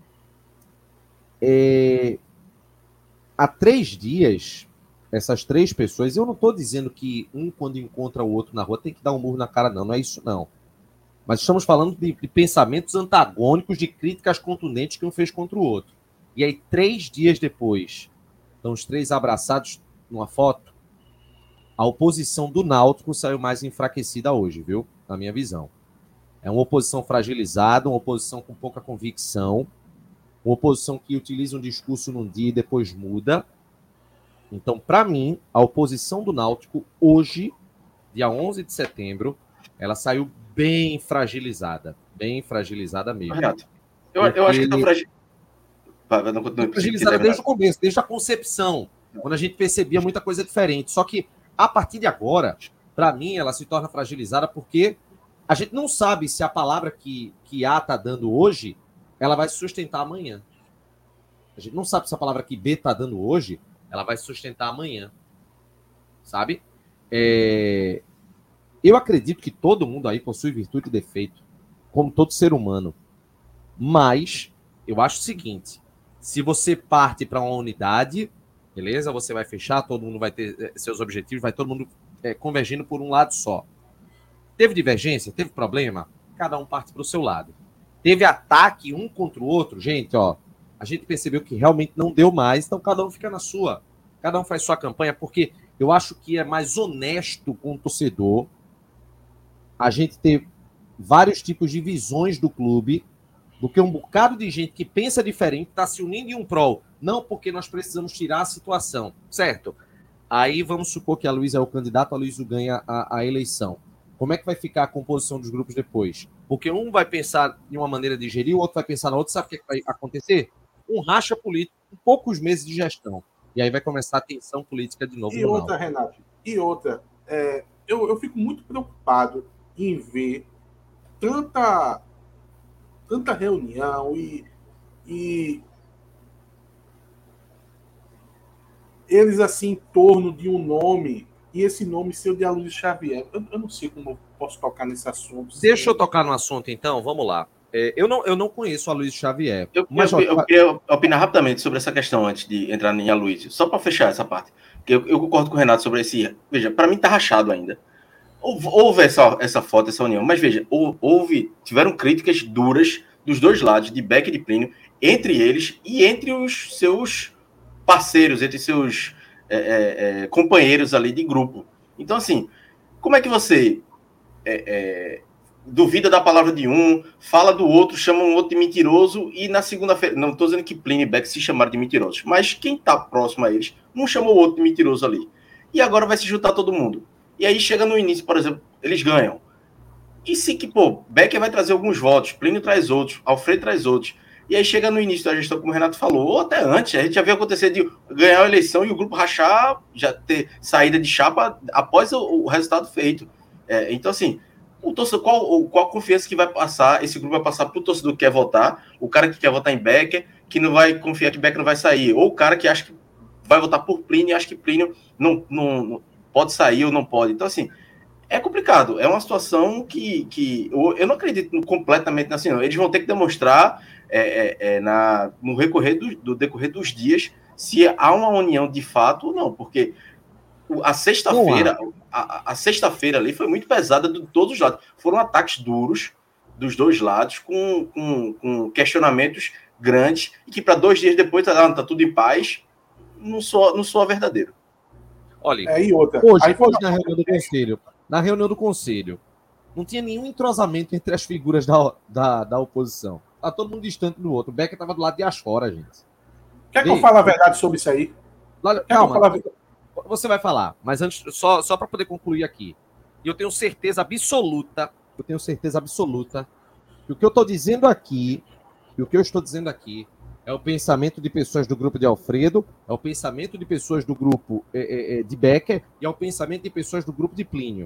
é, há três dias... essas três pessoas, eu não estou dizendo que um, quando encontra o outro na rua, tem que dar um murro na cara, não. Não é isso, não. Mas estamos falando de, de pensamentos antagônicos, de críticas contundentes que um fez contra o outro. E aí, três dias depois, estão os três abraçados numa foto. A oposição do Náutico saiu mais enfraquecida hoje, viu? Na minha visão. É uma oposição fragilizada, uma oposição com pouca convicção, uma oposição que utiliza um discurso num dia e depois muda. Então, para mim, a oposição do Náutico, hoje, dia onze de setembro, ela saiu bem fragilizada. Bem fragilizada mesmo. Renato, eu, eu acho que está fragilizada. Fragilizada desde o começo, desde a concepção, quando a gente percebia muita coisa diferente. Só que, a partir de agora, para mim, ela se torna fragilizada porque a gente não sabe se a palavra que, que A está dando hoje, ela vai se sustentar amanhã. A gente não sabe se a palavra que B está dando hoje, ela vai se sustentar amanhã, sabe? É... eu acredito que todo mundo aí possui virtude e defeito, como todo ser humano. Mas eu acho o seguinte, se você parte para uma unidade, beleza? Você vai fechar, todo mundo vai ter é, seus objetivos, vai todo mundo é, convergindo por um lado só. Teve divergência? Teve problema? Cada um parte para o seu lado. Teve ataque um contra o outro? Gente, ó, a gente percebeu que realmente não deu mais, então cada um fica na sua. Cada um faz sua campanha, porque eu acho que é mais honesto com o torcedor a gente ter vários tipos de visões do clube do que um bocado de gente que pensa diferente está se unindo em um prol. Não porque nós precisamos tirar a situação, certo? Aí vamos supor que a Luísa é o candidato, a Luísa ganha a, a eleição. Como é que vai ficar a composição dos grupos depois? Porque um vai pensar em uma maneira de gerir, o outro vai pensar na outra. Sabe o que, é que vai acontecer? Um racha político em poucos meses de gestão. E aí vai começar a tensão política de novo. E outra, Renato, e outra, é, eu, eu fico muito preocupado em ver tanta, tanta reunião e, e eles assim em torno de um nome e esse nome ser o de Aloysio Xavier. Eu, eu não sei como eu posso tocar nesse assunto. Deixa eu tocar no assunto então, vamos lá. É, eu, não, eu não conheço a Aloysio Xavier. Eu, mas, eu, ó, eu queria opinar rapidamente sobre essa questão antes de entrar em Aloysio, só para fechar essa parte. Eu, eu concordo com o Renato sobre esse. Veja, para mim tá rachado ainda. Houve essa, essa foto, essa união, mas veja, houve, tiveram críticas duras dos dois lados, de Beck e de Plínio, entre eles e entre os seus parceiros, entre seus é, é, companheiros ali de grupo. Então, assim, como é que você é, é, duvida da palavra de um, fala do outro, chama um outro de mentiroso e na segunda-feira, não estou dizendo que Plínio e Beck se chamaram de mentirosos, mas quem está próximo a eles, um chamou o outro de mentiroso ali. E agora vai se juntar todo mundo. E aí chega no início, por exemplo, eles ganham. E se que, pô, Becker vai trazer alguns votos, Plínio traz outros, Alfredo traz outros. E aí chega no início da gestão, como o Renato falou, ou até antes, a gente já viu acontecer de ganhar a eleição e o grupo rachar, já ter saída de chapa após o, o resultado feito. É, então, assim, o torcedor, qual, qual a confiança que vai passar, esse grupo vai passar para o torcedor que quer votar, o cara que quer votar em Becker, que não vai confiar que Becker não vai sair, ou o cara que acha que vai votar por Plínio e acha que Plínio não, não, não pode sair ou não pode. Então, assim, é complicado. É uma situação que, que eu, eu não acredito completamente assim, não. Eles vão ter que demonstrar é, é, é, na, no recorrer do, do decorrer dos dias se há uma união de fato ou não, porque a sexta-feira a, a sexta-feira ali foi muito pesada de todos os lados. Foram ataques duros dos dois lados, com, com, com questionamentos grandes, e que para dois dias depois tá, tá tudo em paz, não soa, não soa verdadeiro. Olha, é, e outra, hoje, aí foi... hoje na reunião do conselho, na reunião do conselho, não tinha nenhum entrosamento entre as figuras da, da, da oposição. Tá todo mundo distante do outro. O Becker estava do lado de Asfora, gente. Quer que eu fale a verdade sobre isso aí? Lá, calma, você vai falar, mas antes, só, só para poder concluir aqui. E eu tenho certeza absoluta, eu tenho certeza absoluta que o que eu estou dizendo aqui, e o que eu estou dizendo aqui, é o pensamento de pessoas do grupo de Alfredo, é o pensamento de pessoas do grupo é, é, de Becker e é o pensamento de pessoas do grupo de Plínio.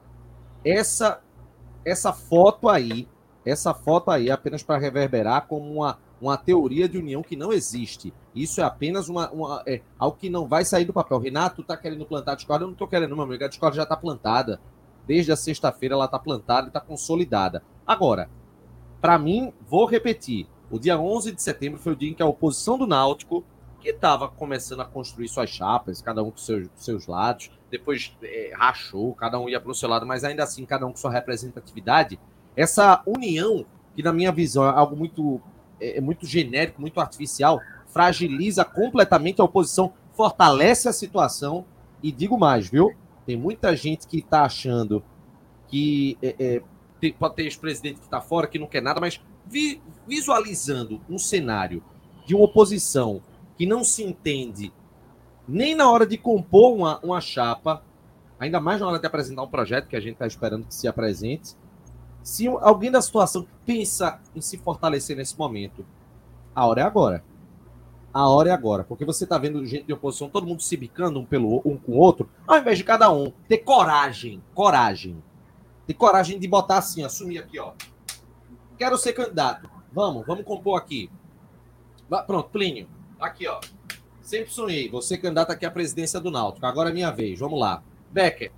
Essa, essa foto aí, essa foto aí é apenas para reverberar como uma, uma teoria de união que não existe. Isso é apenas uma, uma, é, algo que não vai sair do papel. Renato está querendo plantar a discórdia? Eu não estou querendo, meu amigo. A discórdia já está plantada. Desde a sexta-feira ela está plantada e está consolidada. Agora, para mim, vou repetir, o dia onze de setembro foi o dia em que a oposição do Náutico, que estava começando a construir suas chapas, cada um com seus, seus lados, depois é, rachou, cada um ia para o seu lado, mas ainda assim cada um com sua representatividade, essa união, que na minha visão é algo muito, é, muito genérico, muito artificial, fragiliza completamente a oposição, fortalece a situação, e digo mais, viu? Tem muita gente que está achando que é, é, tem, pode ter ex-presidente que está fora, que não quer nada, mas vi, visualizando um cenário de uma oposição que não se entende nem na hora de compor uma, uma chapa, ainda mais na hora de apresentar um projeto que a gente está esperando que se apresente, se alguém da situação pensa em se fortalecer nesse momento, a hora é agora. A hora é agora, porque você está vendo gente de oposição, todo mundo se bicando um, pelo, um com o outro, ao invés de cada um ter coragem, coragem, ter coragem de botar assim, assumir aqui, ó. Quero ser candidato. Vamos, vamos compor aqui. Pronto, Plínio. Aqui, ó. Sempre sonhei. Você candidato aqui à presidência do Náutico. Agora é minha vez. Vamos lá. Becker,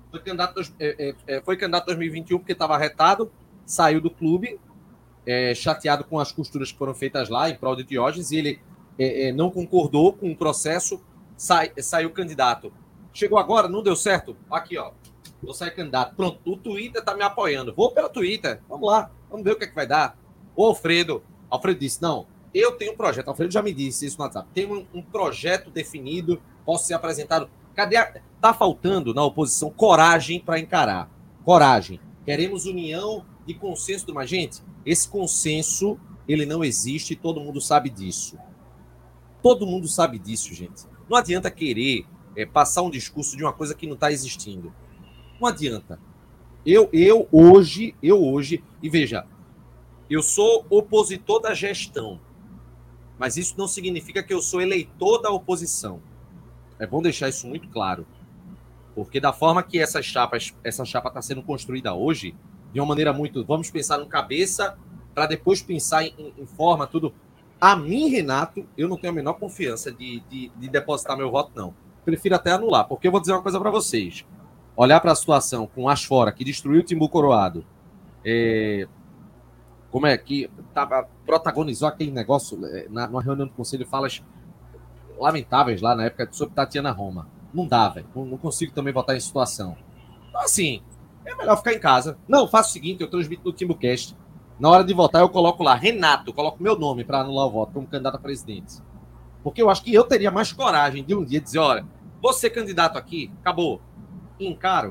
Foi candidato, é, é, foi candidato em dois mil e vinte e um porque estava arretado, saiu do clube, é, chateado com as costuras que foram feitas lá em prol de Diógenes, e ele é, é, não concordou com o processo, sai, saiu candidato. Chegou agora, não deu certo? Aqui, ó, vou sair candidato. Pronto, o Twitter tá me apoiando. Vou pelo Twitter, vamos lá, vamos ver o que é que vai dar. O Alfredo, Alfredo disse, não, eu tenho um projeto, Alfredo já me disse isso no WhatsApp, tem um, um projeto definido, posso ser apresentado. Cadê a... Tá faltando na oposição coragem para encarar. Coragem. Queremos união e consenso de uma gente. Esse consenso, ele não existe e todo mundo sabe disso. Todo mundo sabe disso, gente. Não adianta querer é, passar um discurso de uma coisa que não está existindo. Não adianta. Eu, eu hoje, eu hoje, e veja, eu sou opositor da gestão, mas isso não significa que eu sou eleitor da oposição. É bom deixar isso muito claro. Porque da forma que essas chapas, essa chapa está sendo construída hoje, de uma maneira muito... Vamos pensar no cabeça, para depois pensar em, em forma, tudo. A mim, Renato, eu não tenho a menor confiança de, de, de depositar meu voto, não. Prefiro até anular, porque eu vou dizer uma coisa para vocês. Olhar para a situação com o Asfora, que destruiu o Timbu Coroado, é, como é que tava, protagonizou aquele negócio é, na, numa reunião do Conselho, falas lamentáveis lá na época sobre Tatiana Roma. Não dá, velho. Não, não consigo também votar em situação. Então, assim, é melhor ficar em casa. Não, faço o seguinte, eu transmito no TimbuCast. Na hora de votar, eu coloco lá, Renato, eu coloco meu nome para anular o voto como candidato a presidente. Porque eu acho que eu teria mais coragem de um dia dizer, olha, vou ser candidato aqui, acabou. Encaro.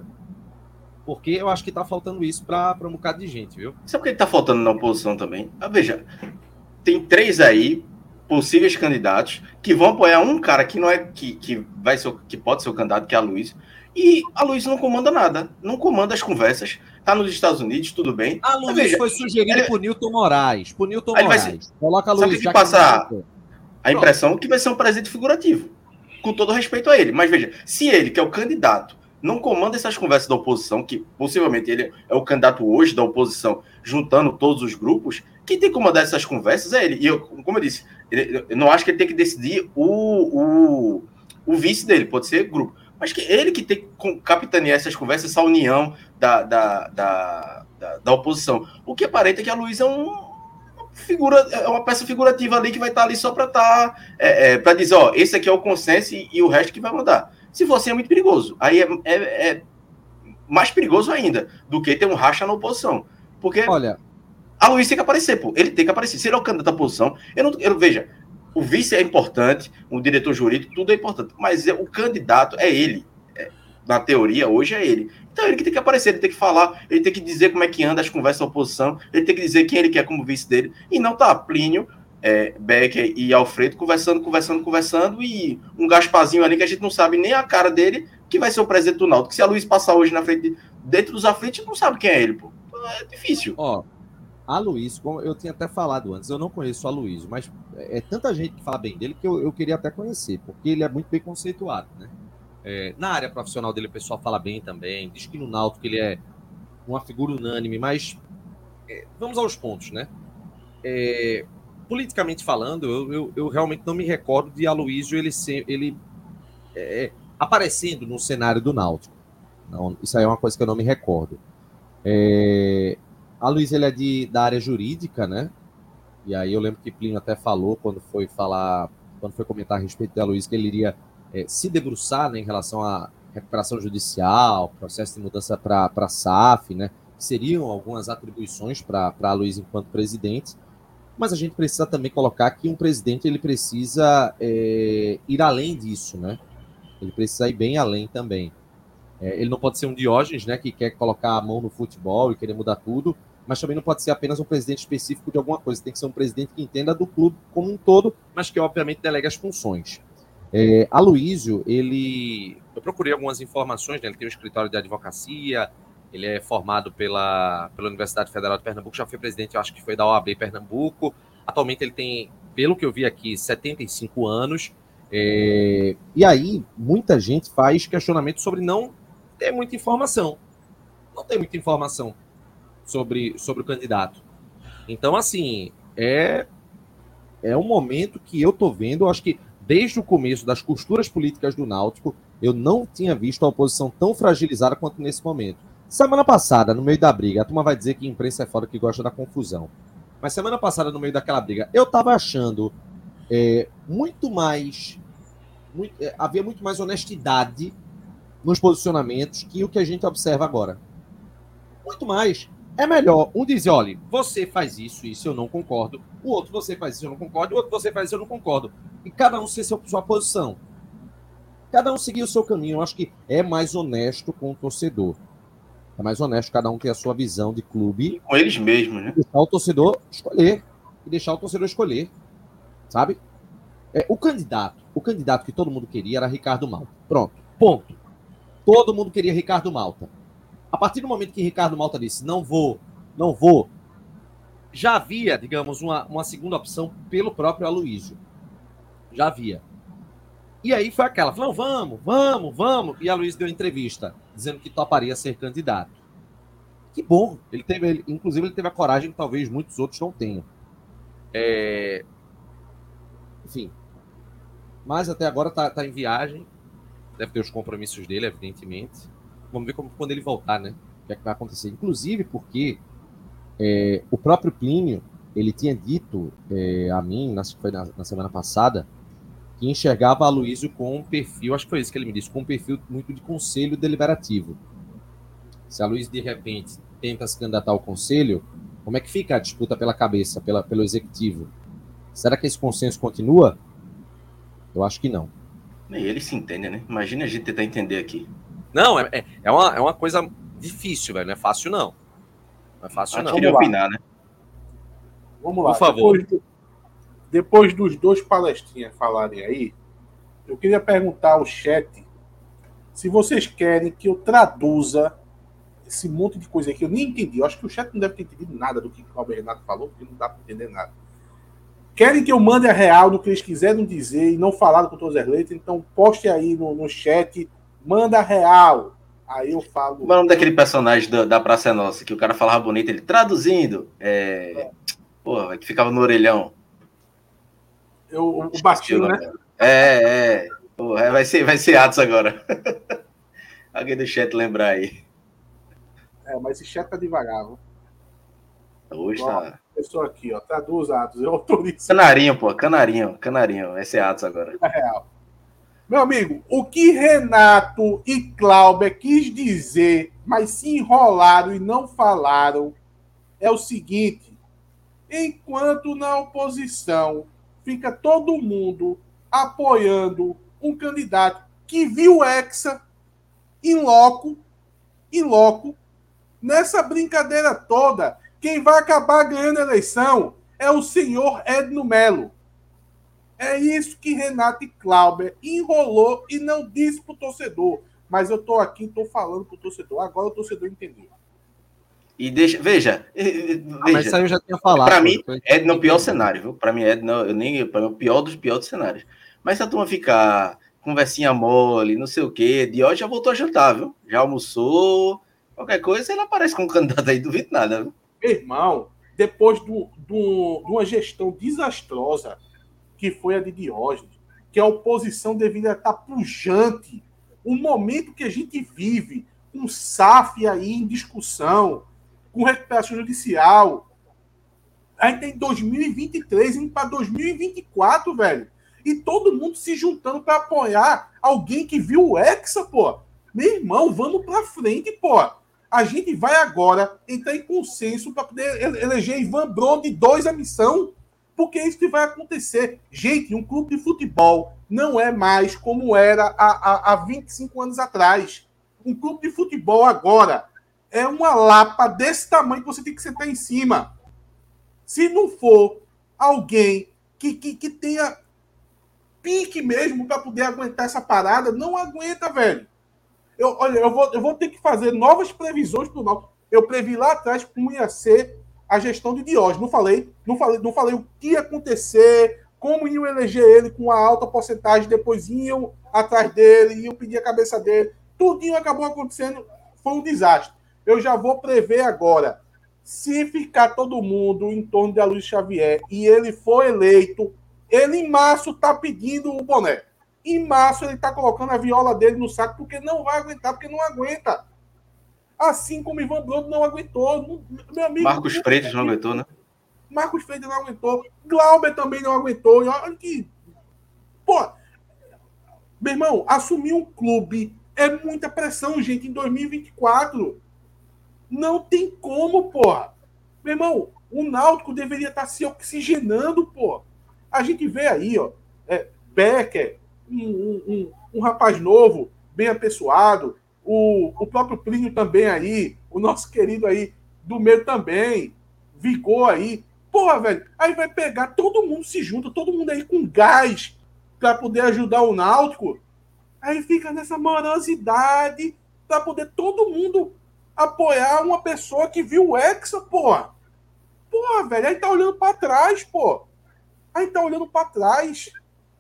Porque eu acho que tá faltando isso para um bocado de gente, viu? Sabe por que tá faltando na oposição também? Ah, veja, tem três aí, possíveis candidatos, que vão apoiar um cara que não é que, que vai ser, que pode ser o candidato, que é a Luiz, e a Luiz não comanda nada, não comanda as conversas, tá nos Estados Unidos, tudo bem. A Luiz veja, foi sugerido ele... por Nilton Moraes, por Nilton Moraes. Ser... Coloca a Luiz. Sabe que passar a impressão que vai ser um presidente figurativo, com todo respeito a ele. Mas veja, se ele, que é o candidato, não comanda essas conversas da oposição, que possivelmente ele é o candidato hoje da oposição, juntando todos os grupos, quem tem que comandar essas conversas é ele. E eu, como eu disse, eu não acho que ele tem que decidir o, o, o vice dele, pode ser grupo. Mas que ele que tem que capitanear essas conversas, essa união da, da, da, da, da oposição. O que aparenta é que a Luiz é um, uma figura, é uma peça figurativa ali que vai estar ali só para estar, é, é, para dizer, ó, esse aqui é o consenso e, e o resto que vai mandar. Se for assim, é muito perigoso. Aí é, é, é mais perigoso ainda do que ter um racha na oposição. Porque olha, a Luiz tem que aparecer, pô. Ele tem que aparecer. Se ele é o candidato da oposição, eu não, eu, veja, o vice é importante, o diretor jurídico, tudo é importante. Mas é, o candidato é ele. É, na teoria, hoje é ele. Então é ele que tem que aparecer, ele tem que falar, ele tem que dizer como é que anda as conversas da oposição, ele tem que dizer quem ele quer como vice dele. E não tá Plínio, é, Becker e Alfredo conversando, conversando, conversando, e um Gasparzinho ali que a gente não sabe nem a cara dele, que vai ser o presidente do Náutico. Se a Luiz passar hoje na frente, de, dentro dos aflitos, não sabe quem é ele, pô. É difícil. Ó, a Luiz, como eu tinha até falado antes, eu não conheço a Luiz, mas é tanta gente que fala bem dele que eu, eu queria até conhecer, porque ele é muito bem conceituado, né? É, na área profissional dele, o pessoal fala bem também, diz que no Náutico ele é uma figura unânime, mas é, vamos aos pontos, né? É, politicamente falando, eu, eu, eu realmente não me recordo de Aloysio ele, ser, ele é, aparecendo no cenário do Náutico. Não, isso aí é uma coisa que eu não me recordo. É, Aloysio ele é de, da área jurídica, né? E aí eu lembro que Plínio até falou quando foi falar, quando foi comentar a respeito de Aloysio, que ele iria é, se debruçar, né, em relação à recuperação judicial, processo de mudança para a S A F, né? Seriam algumas atribuições para Aloysio enquanto presidente. Mas a gente precisa também colocar que um presidente ele precisa é, ir além disso, né? Ele precisa ir bem além também. É, ele não pode ser um Diógenes, né, que quer colocar a mão no futebol e querer mudar tudo, mas também não pode ser apenas um presidente específico de alguma coisa. Tem que ser um presidente que entenda do clube como um todo, mas que obviamente delegue as funções. É, Aloysio, ele... Eu procurei algumas informações, né? Ele tem um escritório de advocacia, ele é formado pela, pela Universidade Federal de Pernambuco, já foi presidente, eu acho que foi da O A B Pernambuco. Atualmente ele tem, pelo que eu vi aqui, setenta e cinco anos. É, e aí, muita gente faz questionamento sobre não ter muita informação. Não tem muita informação sobre, sobre o candidato. Então, assim, é, é um momento que eu tô vendo, eu acho que desde o começo das costuras políticas do Náutico, Eu não tinha visto a oposição tão fragilizada quanto nesse momento. Semana passada, no meio da briga, a turma vai dizer que a imprensa é foda que gosta da confusão. Mas semana passada, no meio daquela briga, eu tava achando é, muito mais... Muito, é, havia muito mais honestidade nos posicionamentos que o que a gente observa agora. Muito mais. É melhor um dizer, olha, você faz isso, isso eu não concordo. O outro, você faz isso, eu não concordo. O outro, você faz isso, eu não concordo. E cada um ser seu, sua posição. Cada um seguir o seu caminho. Eu acho que é mais honesto com o torcedor. É mais honesto cada um ter a sua visão de clube. Com eles mesmos, né? E deixar o torcedor escolher. E deixar o torcedor escolher. Sabe? É, o candidato, o candidato que todo mundo queria era Ricardo Malta. Pronto. Ponto. Todo mundo queria Ricardo Malta. A partir do momento que Ricardo Malta disse, não vou, não vou, já havia, digamos, uma, uma segunda opção pelo próprio Aloysio. Já havia. E aí foi aquela, falou, vamos, vamos, vamos. E a Aloysio deu entrevista, dizendo que toparia ser candidato. Que bom. Ele teve, ele, inclusive, ele teve a coragem que talvez muitos outros não tenham. É... Enfim. Mas até agora está tá em viagem. Deve ter os compromissos dele, evidentemente. Vamos ver como, quando ele voltar, né? O que é que vai acontecer. Inclusive porque é, o próprio Plínio, ele tinha dito é, a mim, acho que foi na, na semana passada, que enxergava a Aloysio com um perfil, acho que foi isso que ele me disse, com um perfil muito de conselho deliberativo. Se a Aloysio, de repente, tenta se candidatar ao conselho, como é que fica a disputa pela cabeça, pela, pelo executivo? Será que esse consenso continua? Eu acho que não. Nem eles se entendem, né? Imagina a gente tentar entender aqui. Não, é, é, uma, é uma coisa difícil, velho. Não é fácil, não. Não é fácil, não. Eu queria opinar, né? Vamos lá. Por favor. Depois, depois dos dois palestrinhas falarem aí, eu queria perguntar ao chat se vocês querem que eu traduza esse monte de coisa aí que eu nem entendi. Eu acho que o chat não deve ter entendido nada do que o Cláudio Renato falou, porque não dá para entender nada. Querem que eu mande a real do que eles quiserem dizer e não falaram com todos os leitos, então poste aí no, no chat, manda a real. Aí eu falo... O nome daquele personagem da, da Praça é Nossa, que o cara falava bonito, ele traduzindo, é... é. Porra, que ficava no orelhão. Eu, o Bastinho, né? É, é. Porra, vai ser, vai ser Atos agora. Alguém do chat lembrar aí. É, mas esse chat tá devagar, viu? Hoje tá... Pessoa aqui, ó, traduz Atos, eu autorizo. Canarinho, pô, canarinho, canarinho, vai ser Atos agora. É real. Meu amigo, o que Renato e Cláudio quis dizer, mas se enrolaram e não falaram, é o seguinte: enquanto na oposição fica todo mundo apoiando um candidato que viu o Hexa em loco, em loco, nessa brincadeira toda, quem vai acabar ganhando a eleição é o senhor Edno Melo. É isso que Renato e Cláudio enrolou e não disse pro torcedor. Mas eu tô aqui, tô falando pro torcedor. Agora o torcedor entendeu. E deixa, veja, veja. Ah, mas isso aí eu já tinha falado. Para mim, Edno é o pior cenário, viu? Para mim, Edno, eu nem, para mim, é o pior dos piores cenários. Mas se a turma ficar conversinha mole, não sei o quê, de hoje já voltou a jantar, viu? Já almoçou, qualquer coisa, ele aparece como candidato aí, duvido nada, viu? Irmão, depois do, do, de uma gestão desastrosa que foi a de Diógenes, que a oposição deveria estar pujante, o momento que a gente vive, com S A F aí em discussão, com recuperação judicial, a gente tem dois mil e vinte e três indo para dois mil e vinte e quatro, velho, e todo mundo se juntando para apoiar alguém que viu o Hexa, pô. Meu irmão, vamos para frente, pô. A gente vai agora entrar em consenso para poder eleger Ivan Bron de dois a missão, porque é isso que vai acontecer. Gente, um clube de futebol não é mais como era há, há, há vinte e cinco anos atrás. Um clube de futebol agora é uma lapa desse tamanho que você tem que sentar em cima. Se não for alguém que, que, que tenha pique mesmo para poder aguentar essa parada, não aguenta, velho. Eu, olha, eu vou, eu vou ter que fazer novas previsões para o Náutico. Eu previ lá atrás como ia ser a gestão de Diógenes. Não falei, não falei, não falei o que ia acontecer, como iam eleger ele com a alta porcentagem, depois iam atrás dele, iam pedir a cabeça dele. Tudinho acabou acontecendo, foi um desastre. Eu já vou prever agora. Se ficar todo mundo em torno de Aloysio Xavier e ele for eleito, ele em março está pedindo o boné. Em março ele tá colocando a viola dele no saco porque não vai aguentar, porque não aguenta. Assim como Ivan Brando não aguentou. Meu amigo, Marcos Freitas não aguentou, né? Marcos Freitas não aguentou. Glauber também não aguentou. E olha que... Pô, meu irmão, assumir um clube é muita pressão, gente, em dois mil e vinte e quatro. Não tem como, porra. Meu irmão, o Náutico deveria estar se oxigenando, porra. A gente vê aí, ó, é, Becker, um, um, um, um rapaz novo, bem apessoado, o, o próprio Plínio também aí, o nosso querido aí do meio também, Vigor aí. Porra, velho, aí vai pegar, todo mundo se junta, todo mundo aí com gás para poder ajudar o Náutico. Aí fica nessa morosidade para poder todo mundo apoiar uma pessoa que viu o Hexa, porra. Porra, velho, aí tá olhando para trás, pô. Aí tá olhando para trás.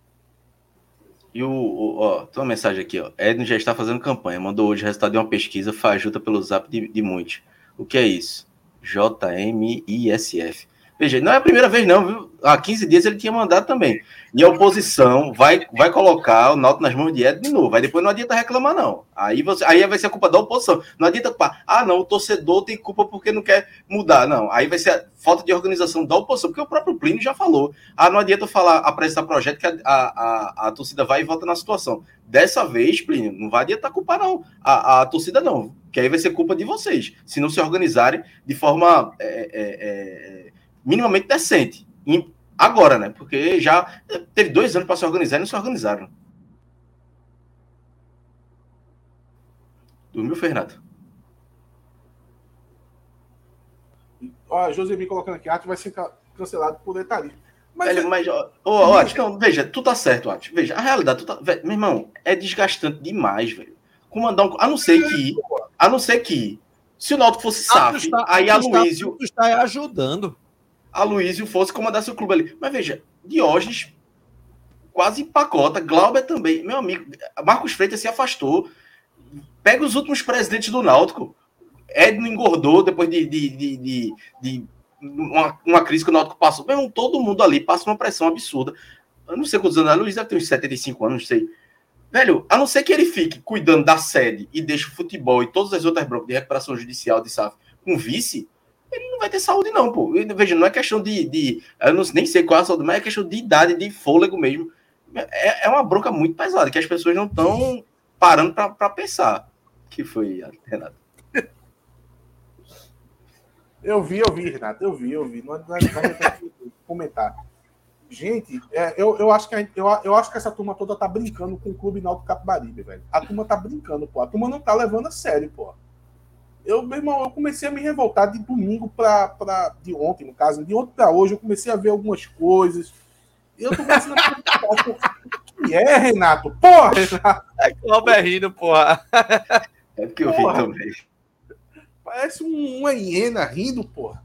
E o, o ó, tem uma mensagem aqui, ó. Edno já está fazendo campanha. Mandou hoje o resultado de uma pesquisa fajuta pelo zap de, de muitos. O que é isso? J M I S F. Veja, não é a primeira vez, não, viu? Há quinze dias ele tinha mandado também. E a oposição vai, vai colocar o Náutico nas mãos de Edno de novo. Aí depois não adianta reclamar, não. Aí, você, aí vai ser a culpa da oposição. Não adianta culpar. Ah, não, o torcedor tem culpa porque não quer mudar. Não, aí vai ser a falta de organização da oposição, porque o próprio Plínio já falou. Ah, não adianta falar, apresentar projeto que a, a, a, a torcida vai e volta na situação. Dessa vez, Plínio, não vai adiantar culpar, não. A, a torcida não, que aí vai ser culpa de vocês, se não se organizarem de forma é, é, é, minimamente decente. Agora, né? Porque já teve dois anos para se organizar e não se organizaram. Dormiu, Fernando? Ó, Josemi colocando aqui, arte vai ser cancelado por etarismo. Mas, Velho, é... mas ó, ó, ó, não, veja, tu tá certo, Ati. Veja, a realidade, tu tá, velho, meu irmão, é desgastante demais, velho. Comandar um, a não ser que, a não ser que, se o Náutico fosse S A F, ah, aí a Luísio está ajudando. A Luísio fosse comandar seu clube ali. Mas veja, Diógenes quase empacota, Glauber também. Meu amigo, Marcos Freitas se afastou. Pega os últimos presidentes do Náutico. Edno engordou depois de, de, de, de, de uma, uma crise que o Náutico passou. Meu, todo mundo ali passa uma pressão absurda. Eu não sei quantos anos, a Luiz deve ter uns setenta e cinco anos, não sei. Velho, a não ser que ele fique cuidando da sede e deixe o futebol e todas as outras broncas de recuperação judicial de S A F com vice, ele não vai ter saúde, não, pô. Veja, não é questão de. de eu não, nem sei qual é a saúde, mas é questão de idade, de fôlego mesmo. É, é uma bronca muito pesada, que as pessoas não estão parando para pensar. Que foi, Renato? Eu vi, eu vi, Renato, eu vi, eu vi. Não adianta comentar. Gente, é, eu, eu, acho que a, eu, eu acho que essa turma toda tá brincando com o Clube Náutico Capibaribe, velho. A turma tá brincando, pô. A turma não tá levando a sério, pô. Eu, meu irmão, eu comecei a me revoltar de domingo para pra de ontem, no caso, de ontem para hoje, eu comecei a ver algumas coisas. E eu tô começando a perguntar, o que é, Renato? Porra, Renato! É Glauber rindo, porra. É porque eu vi também. Parece um, uma hiena rindo, porra.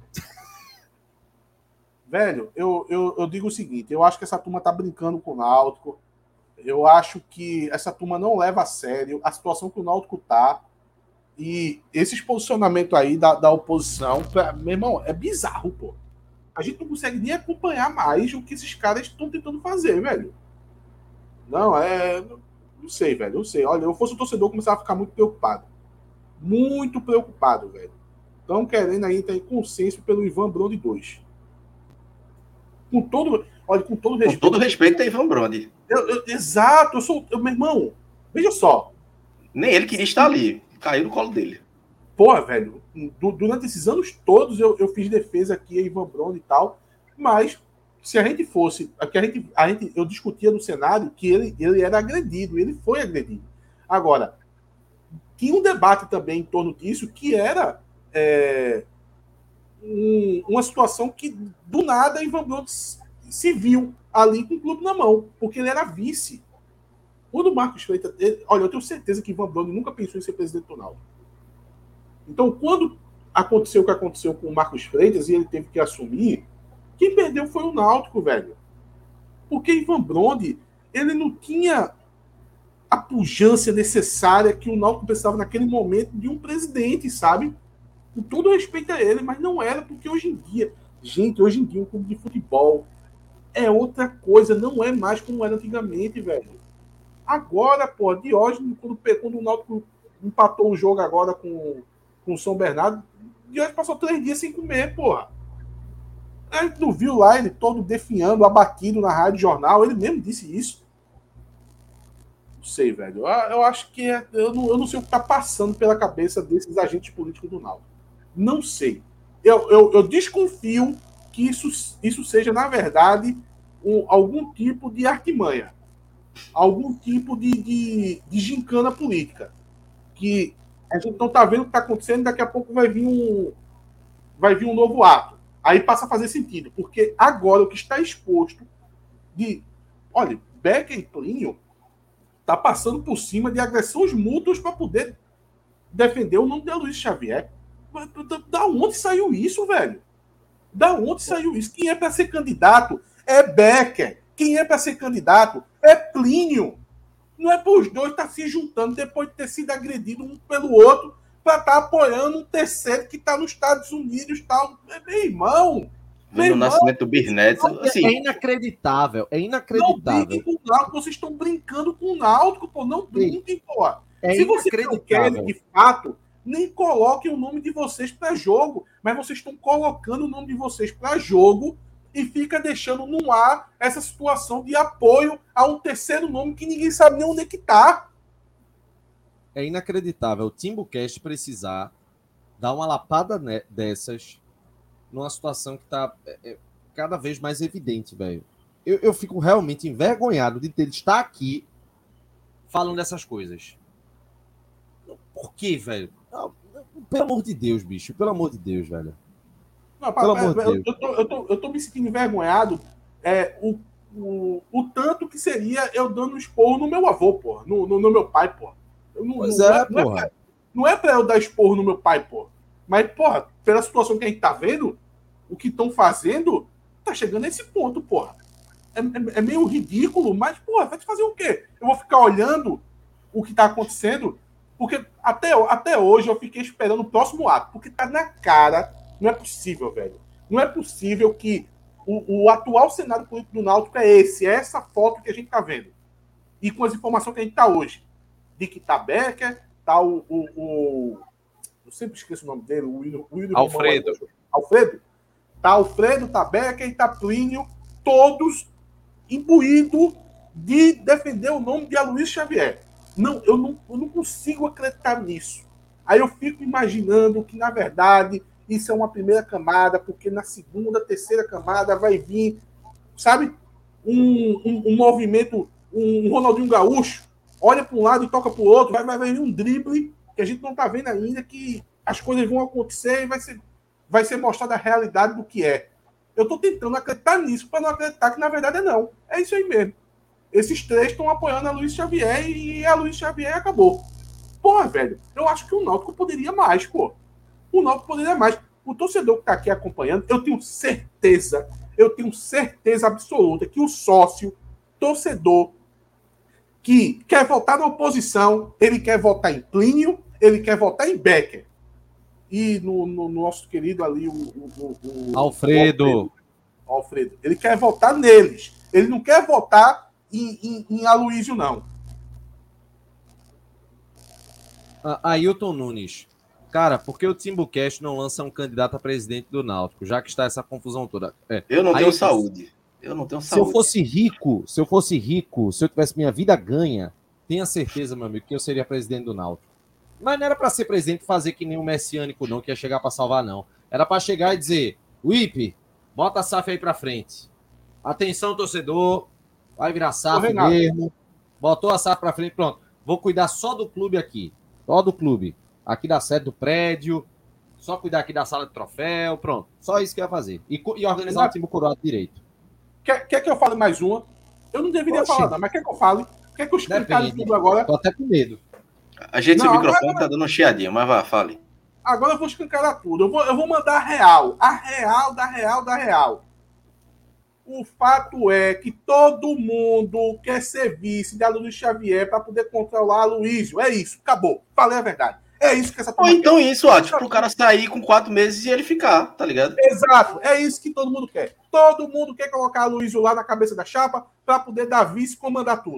Velho, eu, eu, eu digo o seguinte, eu acho que essa turma tá brincando com o Náutico. Eu acho que essa turma não leva a sério a situação que o Náutico tá. E esses posicionamentos aí da, da oposição, pra, meu irmão, é bizarro, pô. A gente não consegue nem acompanhar mais o que esses caras estão tentando fazer, velho. Não, é... Não sei, velho, não sei. Olha, eu fosse o torcedor, eu começava a ficar muito preocupado. Muito preocupado, velho. Estão querendo aí ter consenso pelo Ivan Brode dois. Com todo... Olha, com todo respeito... Com todo respeito a Ivan Brode. Eu, eu, exato, eu sou... Eu, meu irmão, veja só. Nem ele queria estar ali. Caiu no colo dele. Porra, velho, du- durante esses anos todos eu, eu fiz defesa aqui a Ivan Brode e tal, mas se a gente fosse, aqui a gente, a gente, eu discutia no cenário que ele, ele era agredido, ele foi agredido. Agora, tinha um debate também em torno disso que era é, um, uma situação que do nada Ivan Brode se viu ali com o clube na mão, porque ele era vice. Quando o Marcos Freitas... Ele, olha, eu tenho certeza que Ivan Brode nunca pensou em ser presidente do Náutico. Então, quando aconteceu o que aconteceu com o Marcos Freitas e ele teve que assumir, quem perdeu foi o Náutico, velho. Porque Ivan Brode, ele não tinha a pujança necessária que o Náutico precisava naquele momento de um presidente, sabe? Com todo respeito a ele, mas não era, porque hoje em dia... Gente, hoje em dia um clube de futebol é outra coisa, não é mais como era antigamente, velho. Agora, pô, Diógenes, quando, quando o Náutico empatou o jogo agora com, com o São Bernardo, Diógenes passou três dias sem comer, porra. A gente não viu lá ele todo definhando, abatido na rádio jornal, ele mesmo disse isso. Não sei, velho. Eu, eu acho que é, eu, não, eu não sei o que tá passando pela cabeça desses agentes políticos do Náutico. Não sei. Eu, eu, eu desconfio que isso, isso seja, na verdade, um, algum tipo de artimanha. Algum tipo de, de, de gincana política. Que a gente não tá vendo o que tá acontecendo e daqui a pouco vai vir um, vai vir um novo ato. Aí passa a fazer sentido. Porque agora o que está exposto de... Olha, Becker e Plínio tá passando por cima de agressões mútuas para poder defender o nome de Luiz Xavier. Da onde saiu isso, velho? Da onde saiu isso? Quem é para ser candidato é Becker. Quem é para ser candidato é Plínio. Não é para os dois estar tá se juntando depois de ter sido agredido um pelo outro para estar tá apoiando um terceiro que está nos Estados Unidos. Tá... Meu irmão... No nascimento do Birneto. Assim, é inacreditável, é inacreditável. Não brinquem com o Náutico, vocês estão brincando com o Náutico, pô. Não brinquem, pô. É Se vocês não querem, de fato, nem coloquem o nome de vocês para jogo, mas vocês estão colocando o nome de vocês para jogo e fica deixando no ar essa situação de apoio a um terceiro nome que ninguém sabe nem onde é que tá. É inacreditável o Timbucast precisar dar uma lapada dessas numa situação que está é, cada vez mais evidente, velho. Eu, eu fico realmente envergonhado de ter estar aqui falando dessas coisas. Por quê, velho? Não, pelo amor de Deus, bicho. Pelo amor de Deus, velho. Não, pelo amor de Deus. Eu, eu, tô, eu, tô, eu tô me sentindo envergonhado é, o, o, o tanto que seria eu dando um esporro no meu avô, porra. No, no, no meu pai, porra. Eu não, pois não, é, é, porra. Não é, pra, não é pra eu dar esporro no meu pai, porra. Mas, porra, pela situação que a gente tá vendo, o que estão fazendo, tá chegando a esse ponto, porra. É, é, é meio ridículo, mas, porra, vai te fazer o quê? Eu vou ficar olhando o que tá acontecendo, porque até, até hoje eu fiquei esperando o próximo ato, porque tá na cara, não é possível, velho. Não é possível que o, o atual cenário político do Náutico é esse, é essa foto que a gente tá vendo. E com as informações que a gente tá hoje, de que tá Becker, tá o... o, o eu sempre esqueço o nome dele, o William, William Alfredo. Romão, Alfredo. Tá Alfredo, tá Becker e tá Plínio, todos imbuídos de defender o nome de Aloysio Xavier. Não, eu não, eu não consigo acreditar nisso. Aí eu fico imaginando que, na verdade, isso é uma primeira camada, porque na segunda, terceira camada vai vir, sabe, um, um, um movimento, um, um Ronaldinho Gaúcho, olha para um lado e toca para o outro, vai, vai, vai vir um drible que a gente não está vendo ainda, que as coisas vão acontecer e vai ser, vai ser mostrada a realidade do que é. Eu estou tentando acreditar nisso para não acreditar que, na verdade, é não. É isso aí mesmo. Esses três estão apoiando a Luiz Xavier e a Luiz Xavier acabou. Porra, velho, eu acho que o Náutico poderia mais, pô. O Náutico poderia mais. O torcedor que está aqui acompanhando, eu tenho certeza, eu tenho certeza absoluta que o sócio, torcedor, que quer votar na oposição, ele quer votar em Plínio, ele quer votar em Becker. E no, no, no nosso querido ali, o... o, o Alfredo. O Alfredo. O Alfredo. Ele quer votar neles. Ele não quer votar em, em, em Aloysio, não. Ailton Nunes. Cara, por que o Timbucast não lança um candidato a presidente do Náutico, já que está essa confusão toda? É. Eu não Ailton, tenho saúde. Eu não tenho saúde. Se eu fosse rico, se eu fosse rico, se eu tivesse minha vida ganha, tenha certeza, meu amigo, que eu seria presidente do Náutico. Mas não era para ser presidente e fazer que nem o messiânico, não, que ia chegar para salvar, não. Era para chegar e dizer, Whip, bota a S A F aí para frente. Atenção, torcedor, vai virar S A F mesmo. Botou a S A F para frente, pronto. Vou cuidar só do clube aqui. Só do clube. Aqui da sede do prédio. Só cuidar aqui da sala de troféu. Pronto. Só isso que eu ia fazer. E, e organizar o time coroado direito. Quer, quer que eu fale mais uma? Eu não deveria Oxi. falar, não, mas quer que eu fale? Quer que eu explique tudo agora? Tô até com medo. A gente, não, seu microfone agora... tá dando um chiadinho, mas vá, fale. Agora eu vou escancarar tudo. Eu vou, eu vou mandar a real. A real, da real, da real. O fato é que todo mundo quer ser vice da Luiz Xavier para poder controlar a Aloysio. É isso, acabou. Falei a verdade. É isso que essa Ou então quer. Isso, ó, tipo, pro cara sair com quatro meses e ele ficar, tá ligado? Exato, é isso que todo mundo quer. Todo mundo quer colocar a Aloysio lá na cabeça da chapa para poder dar vice e comandar tudo.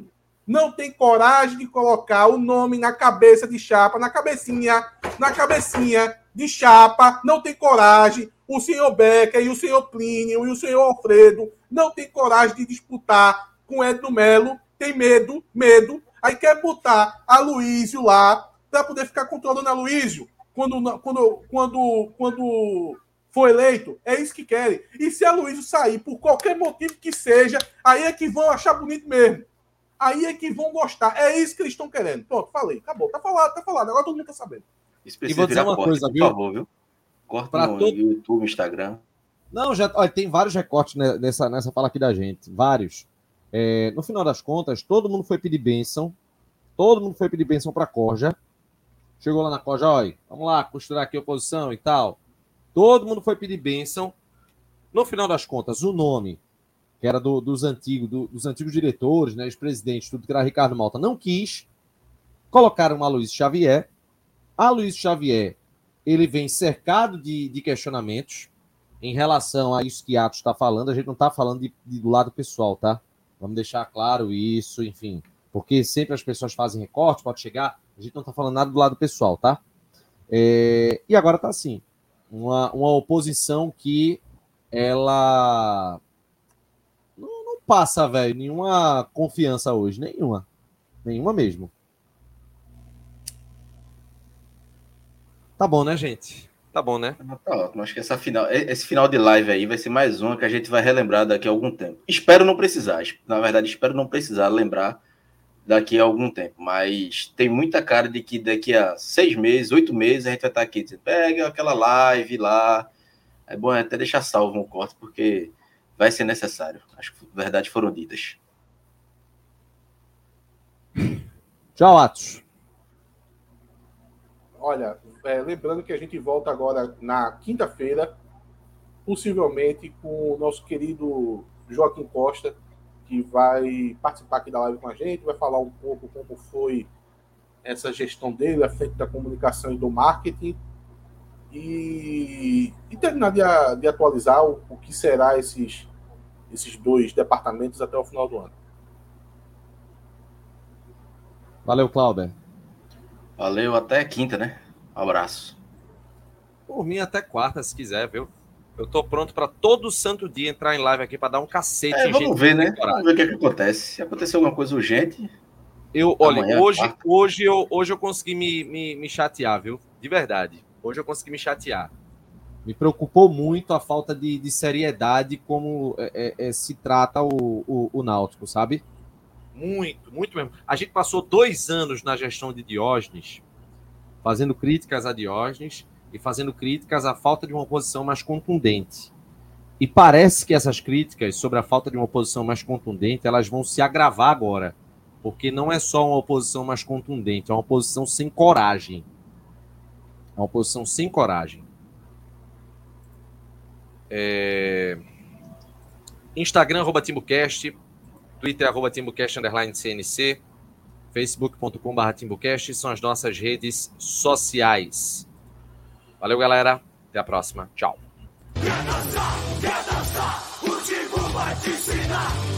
não tem coragem de colocar o nome na cabeça de chapa, na cabecinha, na cabecinha de chapa, não tem coragem. O senhor Becker e o senhor Plínio e o senhor Alfredo não tem coragem de disputar com o Edno Melo, tem medo, medo. Aí quer botar a Luísio lá para poder ficar controlando a Luísio quando, quando, quando, quando for eleito. É isso que querem. E se a Luísio sair por qualquer motivo que seja, aí é que vão achar bonito mesmo. Aí é que vão gostar. É isso que eles estão querendo. Pronto, falei. Acabou. Tá falado, tá falado. Agora todo mundo tá sabendo. Isso precisa e vou dizer uma corte, coisa, por viu? favor, viu? Corta no todo... YouTube, Instagram. Não, já olha, tem vários recortes nessa, nessa fala aqui da gente. Vários. É, no final das contas, todo mundo foi pedir bênção. Todo mundo foi pedir bênção pra Corja. Chegou lá na Corja, olha, vamos lá, costurar aqui a oposição e tal. Todo mundo foi pedir bênção. No final das contas, o nome, que era do, dos, antigos, do, dos antigos diretores, né, os presidentes, tudo que era Ricardo Malta, não quis. Colocaram a Luiz Xavier. A Luiz Xavier, ele vem cercado de, de questionamentos em relação a isso que Atos está falando. A gente não está falando de, de, do lado pessoal, tá? Vamos deixar claro isso, enfim. Porque sempre as pessoas fazem recorte, pode chegar. A gente não está falando nada do lado pessoal, tá? É, e agora está assim. Uma, uma oposição que ela não, não passa, velho, nenhuma confiança hoje. Nenhuma. Nenhuma mesmo. Tá bom, né, gente? Tá bom, né? Tá ótimo. Acho que essa final, esse final de live aí vai ser mais uma que a gente vai relembrar daqui a algum tempo. Espero não precisar. Na verdade, espero não precisar lembrar daqui a algum tempo. Mas tem muita cara de que daqui a seis meses, oito meses, a gente vai estar aqui dizendo, pega aquela live lá. É bom até deixar salvo um corte, porque vai ser necessário. Acho que, na verdade, foram ditas. Tchau, Atos. Olha, é, lembrando que a gente volta agora na quinta-feira, possivelmente com o nosso querido Joaquim Costa, que vai participar aqui da live com a gente, vai falar um pouco como foi essa gestão dele, à frente da comunicação e do marketing, e, e terminar de, de atualizar o, o que será esses, esses dois departamentos até o final do ano. Valeu, Cláudio. Valeu, até quinta, né? Um abraço. Por mim, até quarta, se quiser, viu? Eu tô pronto para todo santo dia entrar em live aqui para dar um cacete. É, vamos ver, né? Vamos ver o que, é que acontece. Se acontecer alguma coisa urgente... Eu, olha, amanhã, hoje, hoje, eu, hoje eu consegui me, me, me chatear, viu? De verdade. Hoje eu consegui me chatear. Me preocupou muito a falta de, de seriedade como é, é, se trata o, o, o Náutico, sabe? Muito, muito mesmo. A gente passou dois anos na gestão de Diógenes, fazendo críticas a Diógenes e fazendo críticas à falta de uma oposição mais contundente. E parece que essas críticas sobre a falta de uma oposição mais contundente, elas vão se agravar agora. Porque não é só uma oposição mais contundente, é uma oposição sem coragem. É uma oposição sem coragem. É... Instagram, arroba TimbuCast, Twitter, arroba TimbuCast, underline C N C, facebook ponto com barra TimbuCast, são as nossas redes sociais. Valeu, galera. Até a próxima. Tchau. Quer dançar, quer dançar, o Timbu vai te ensinar.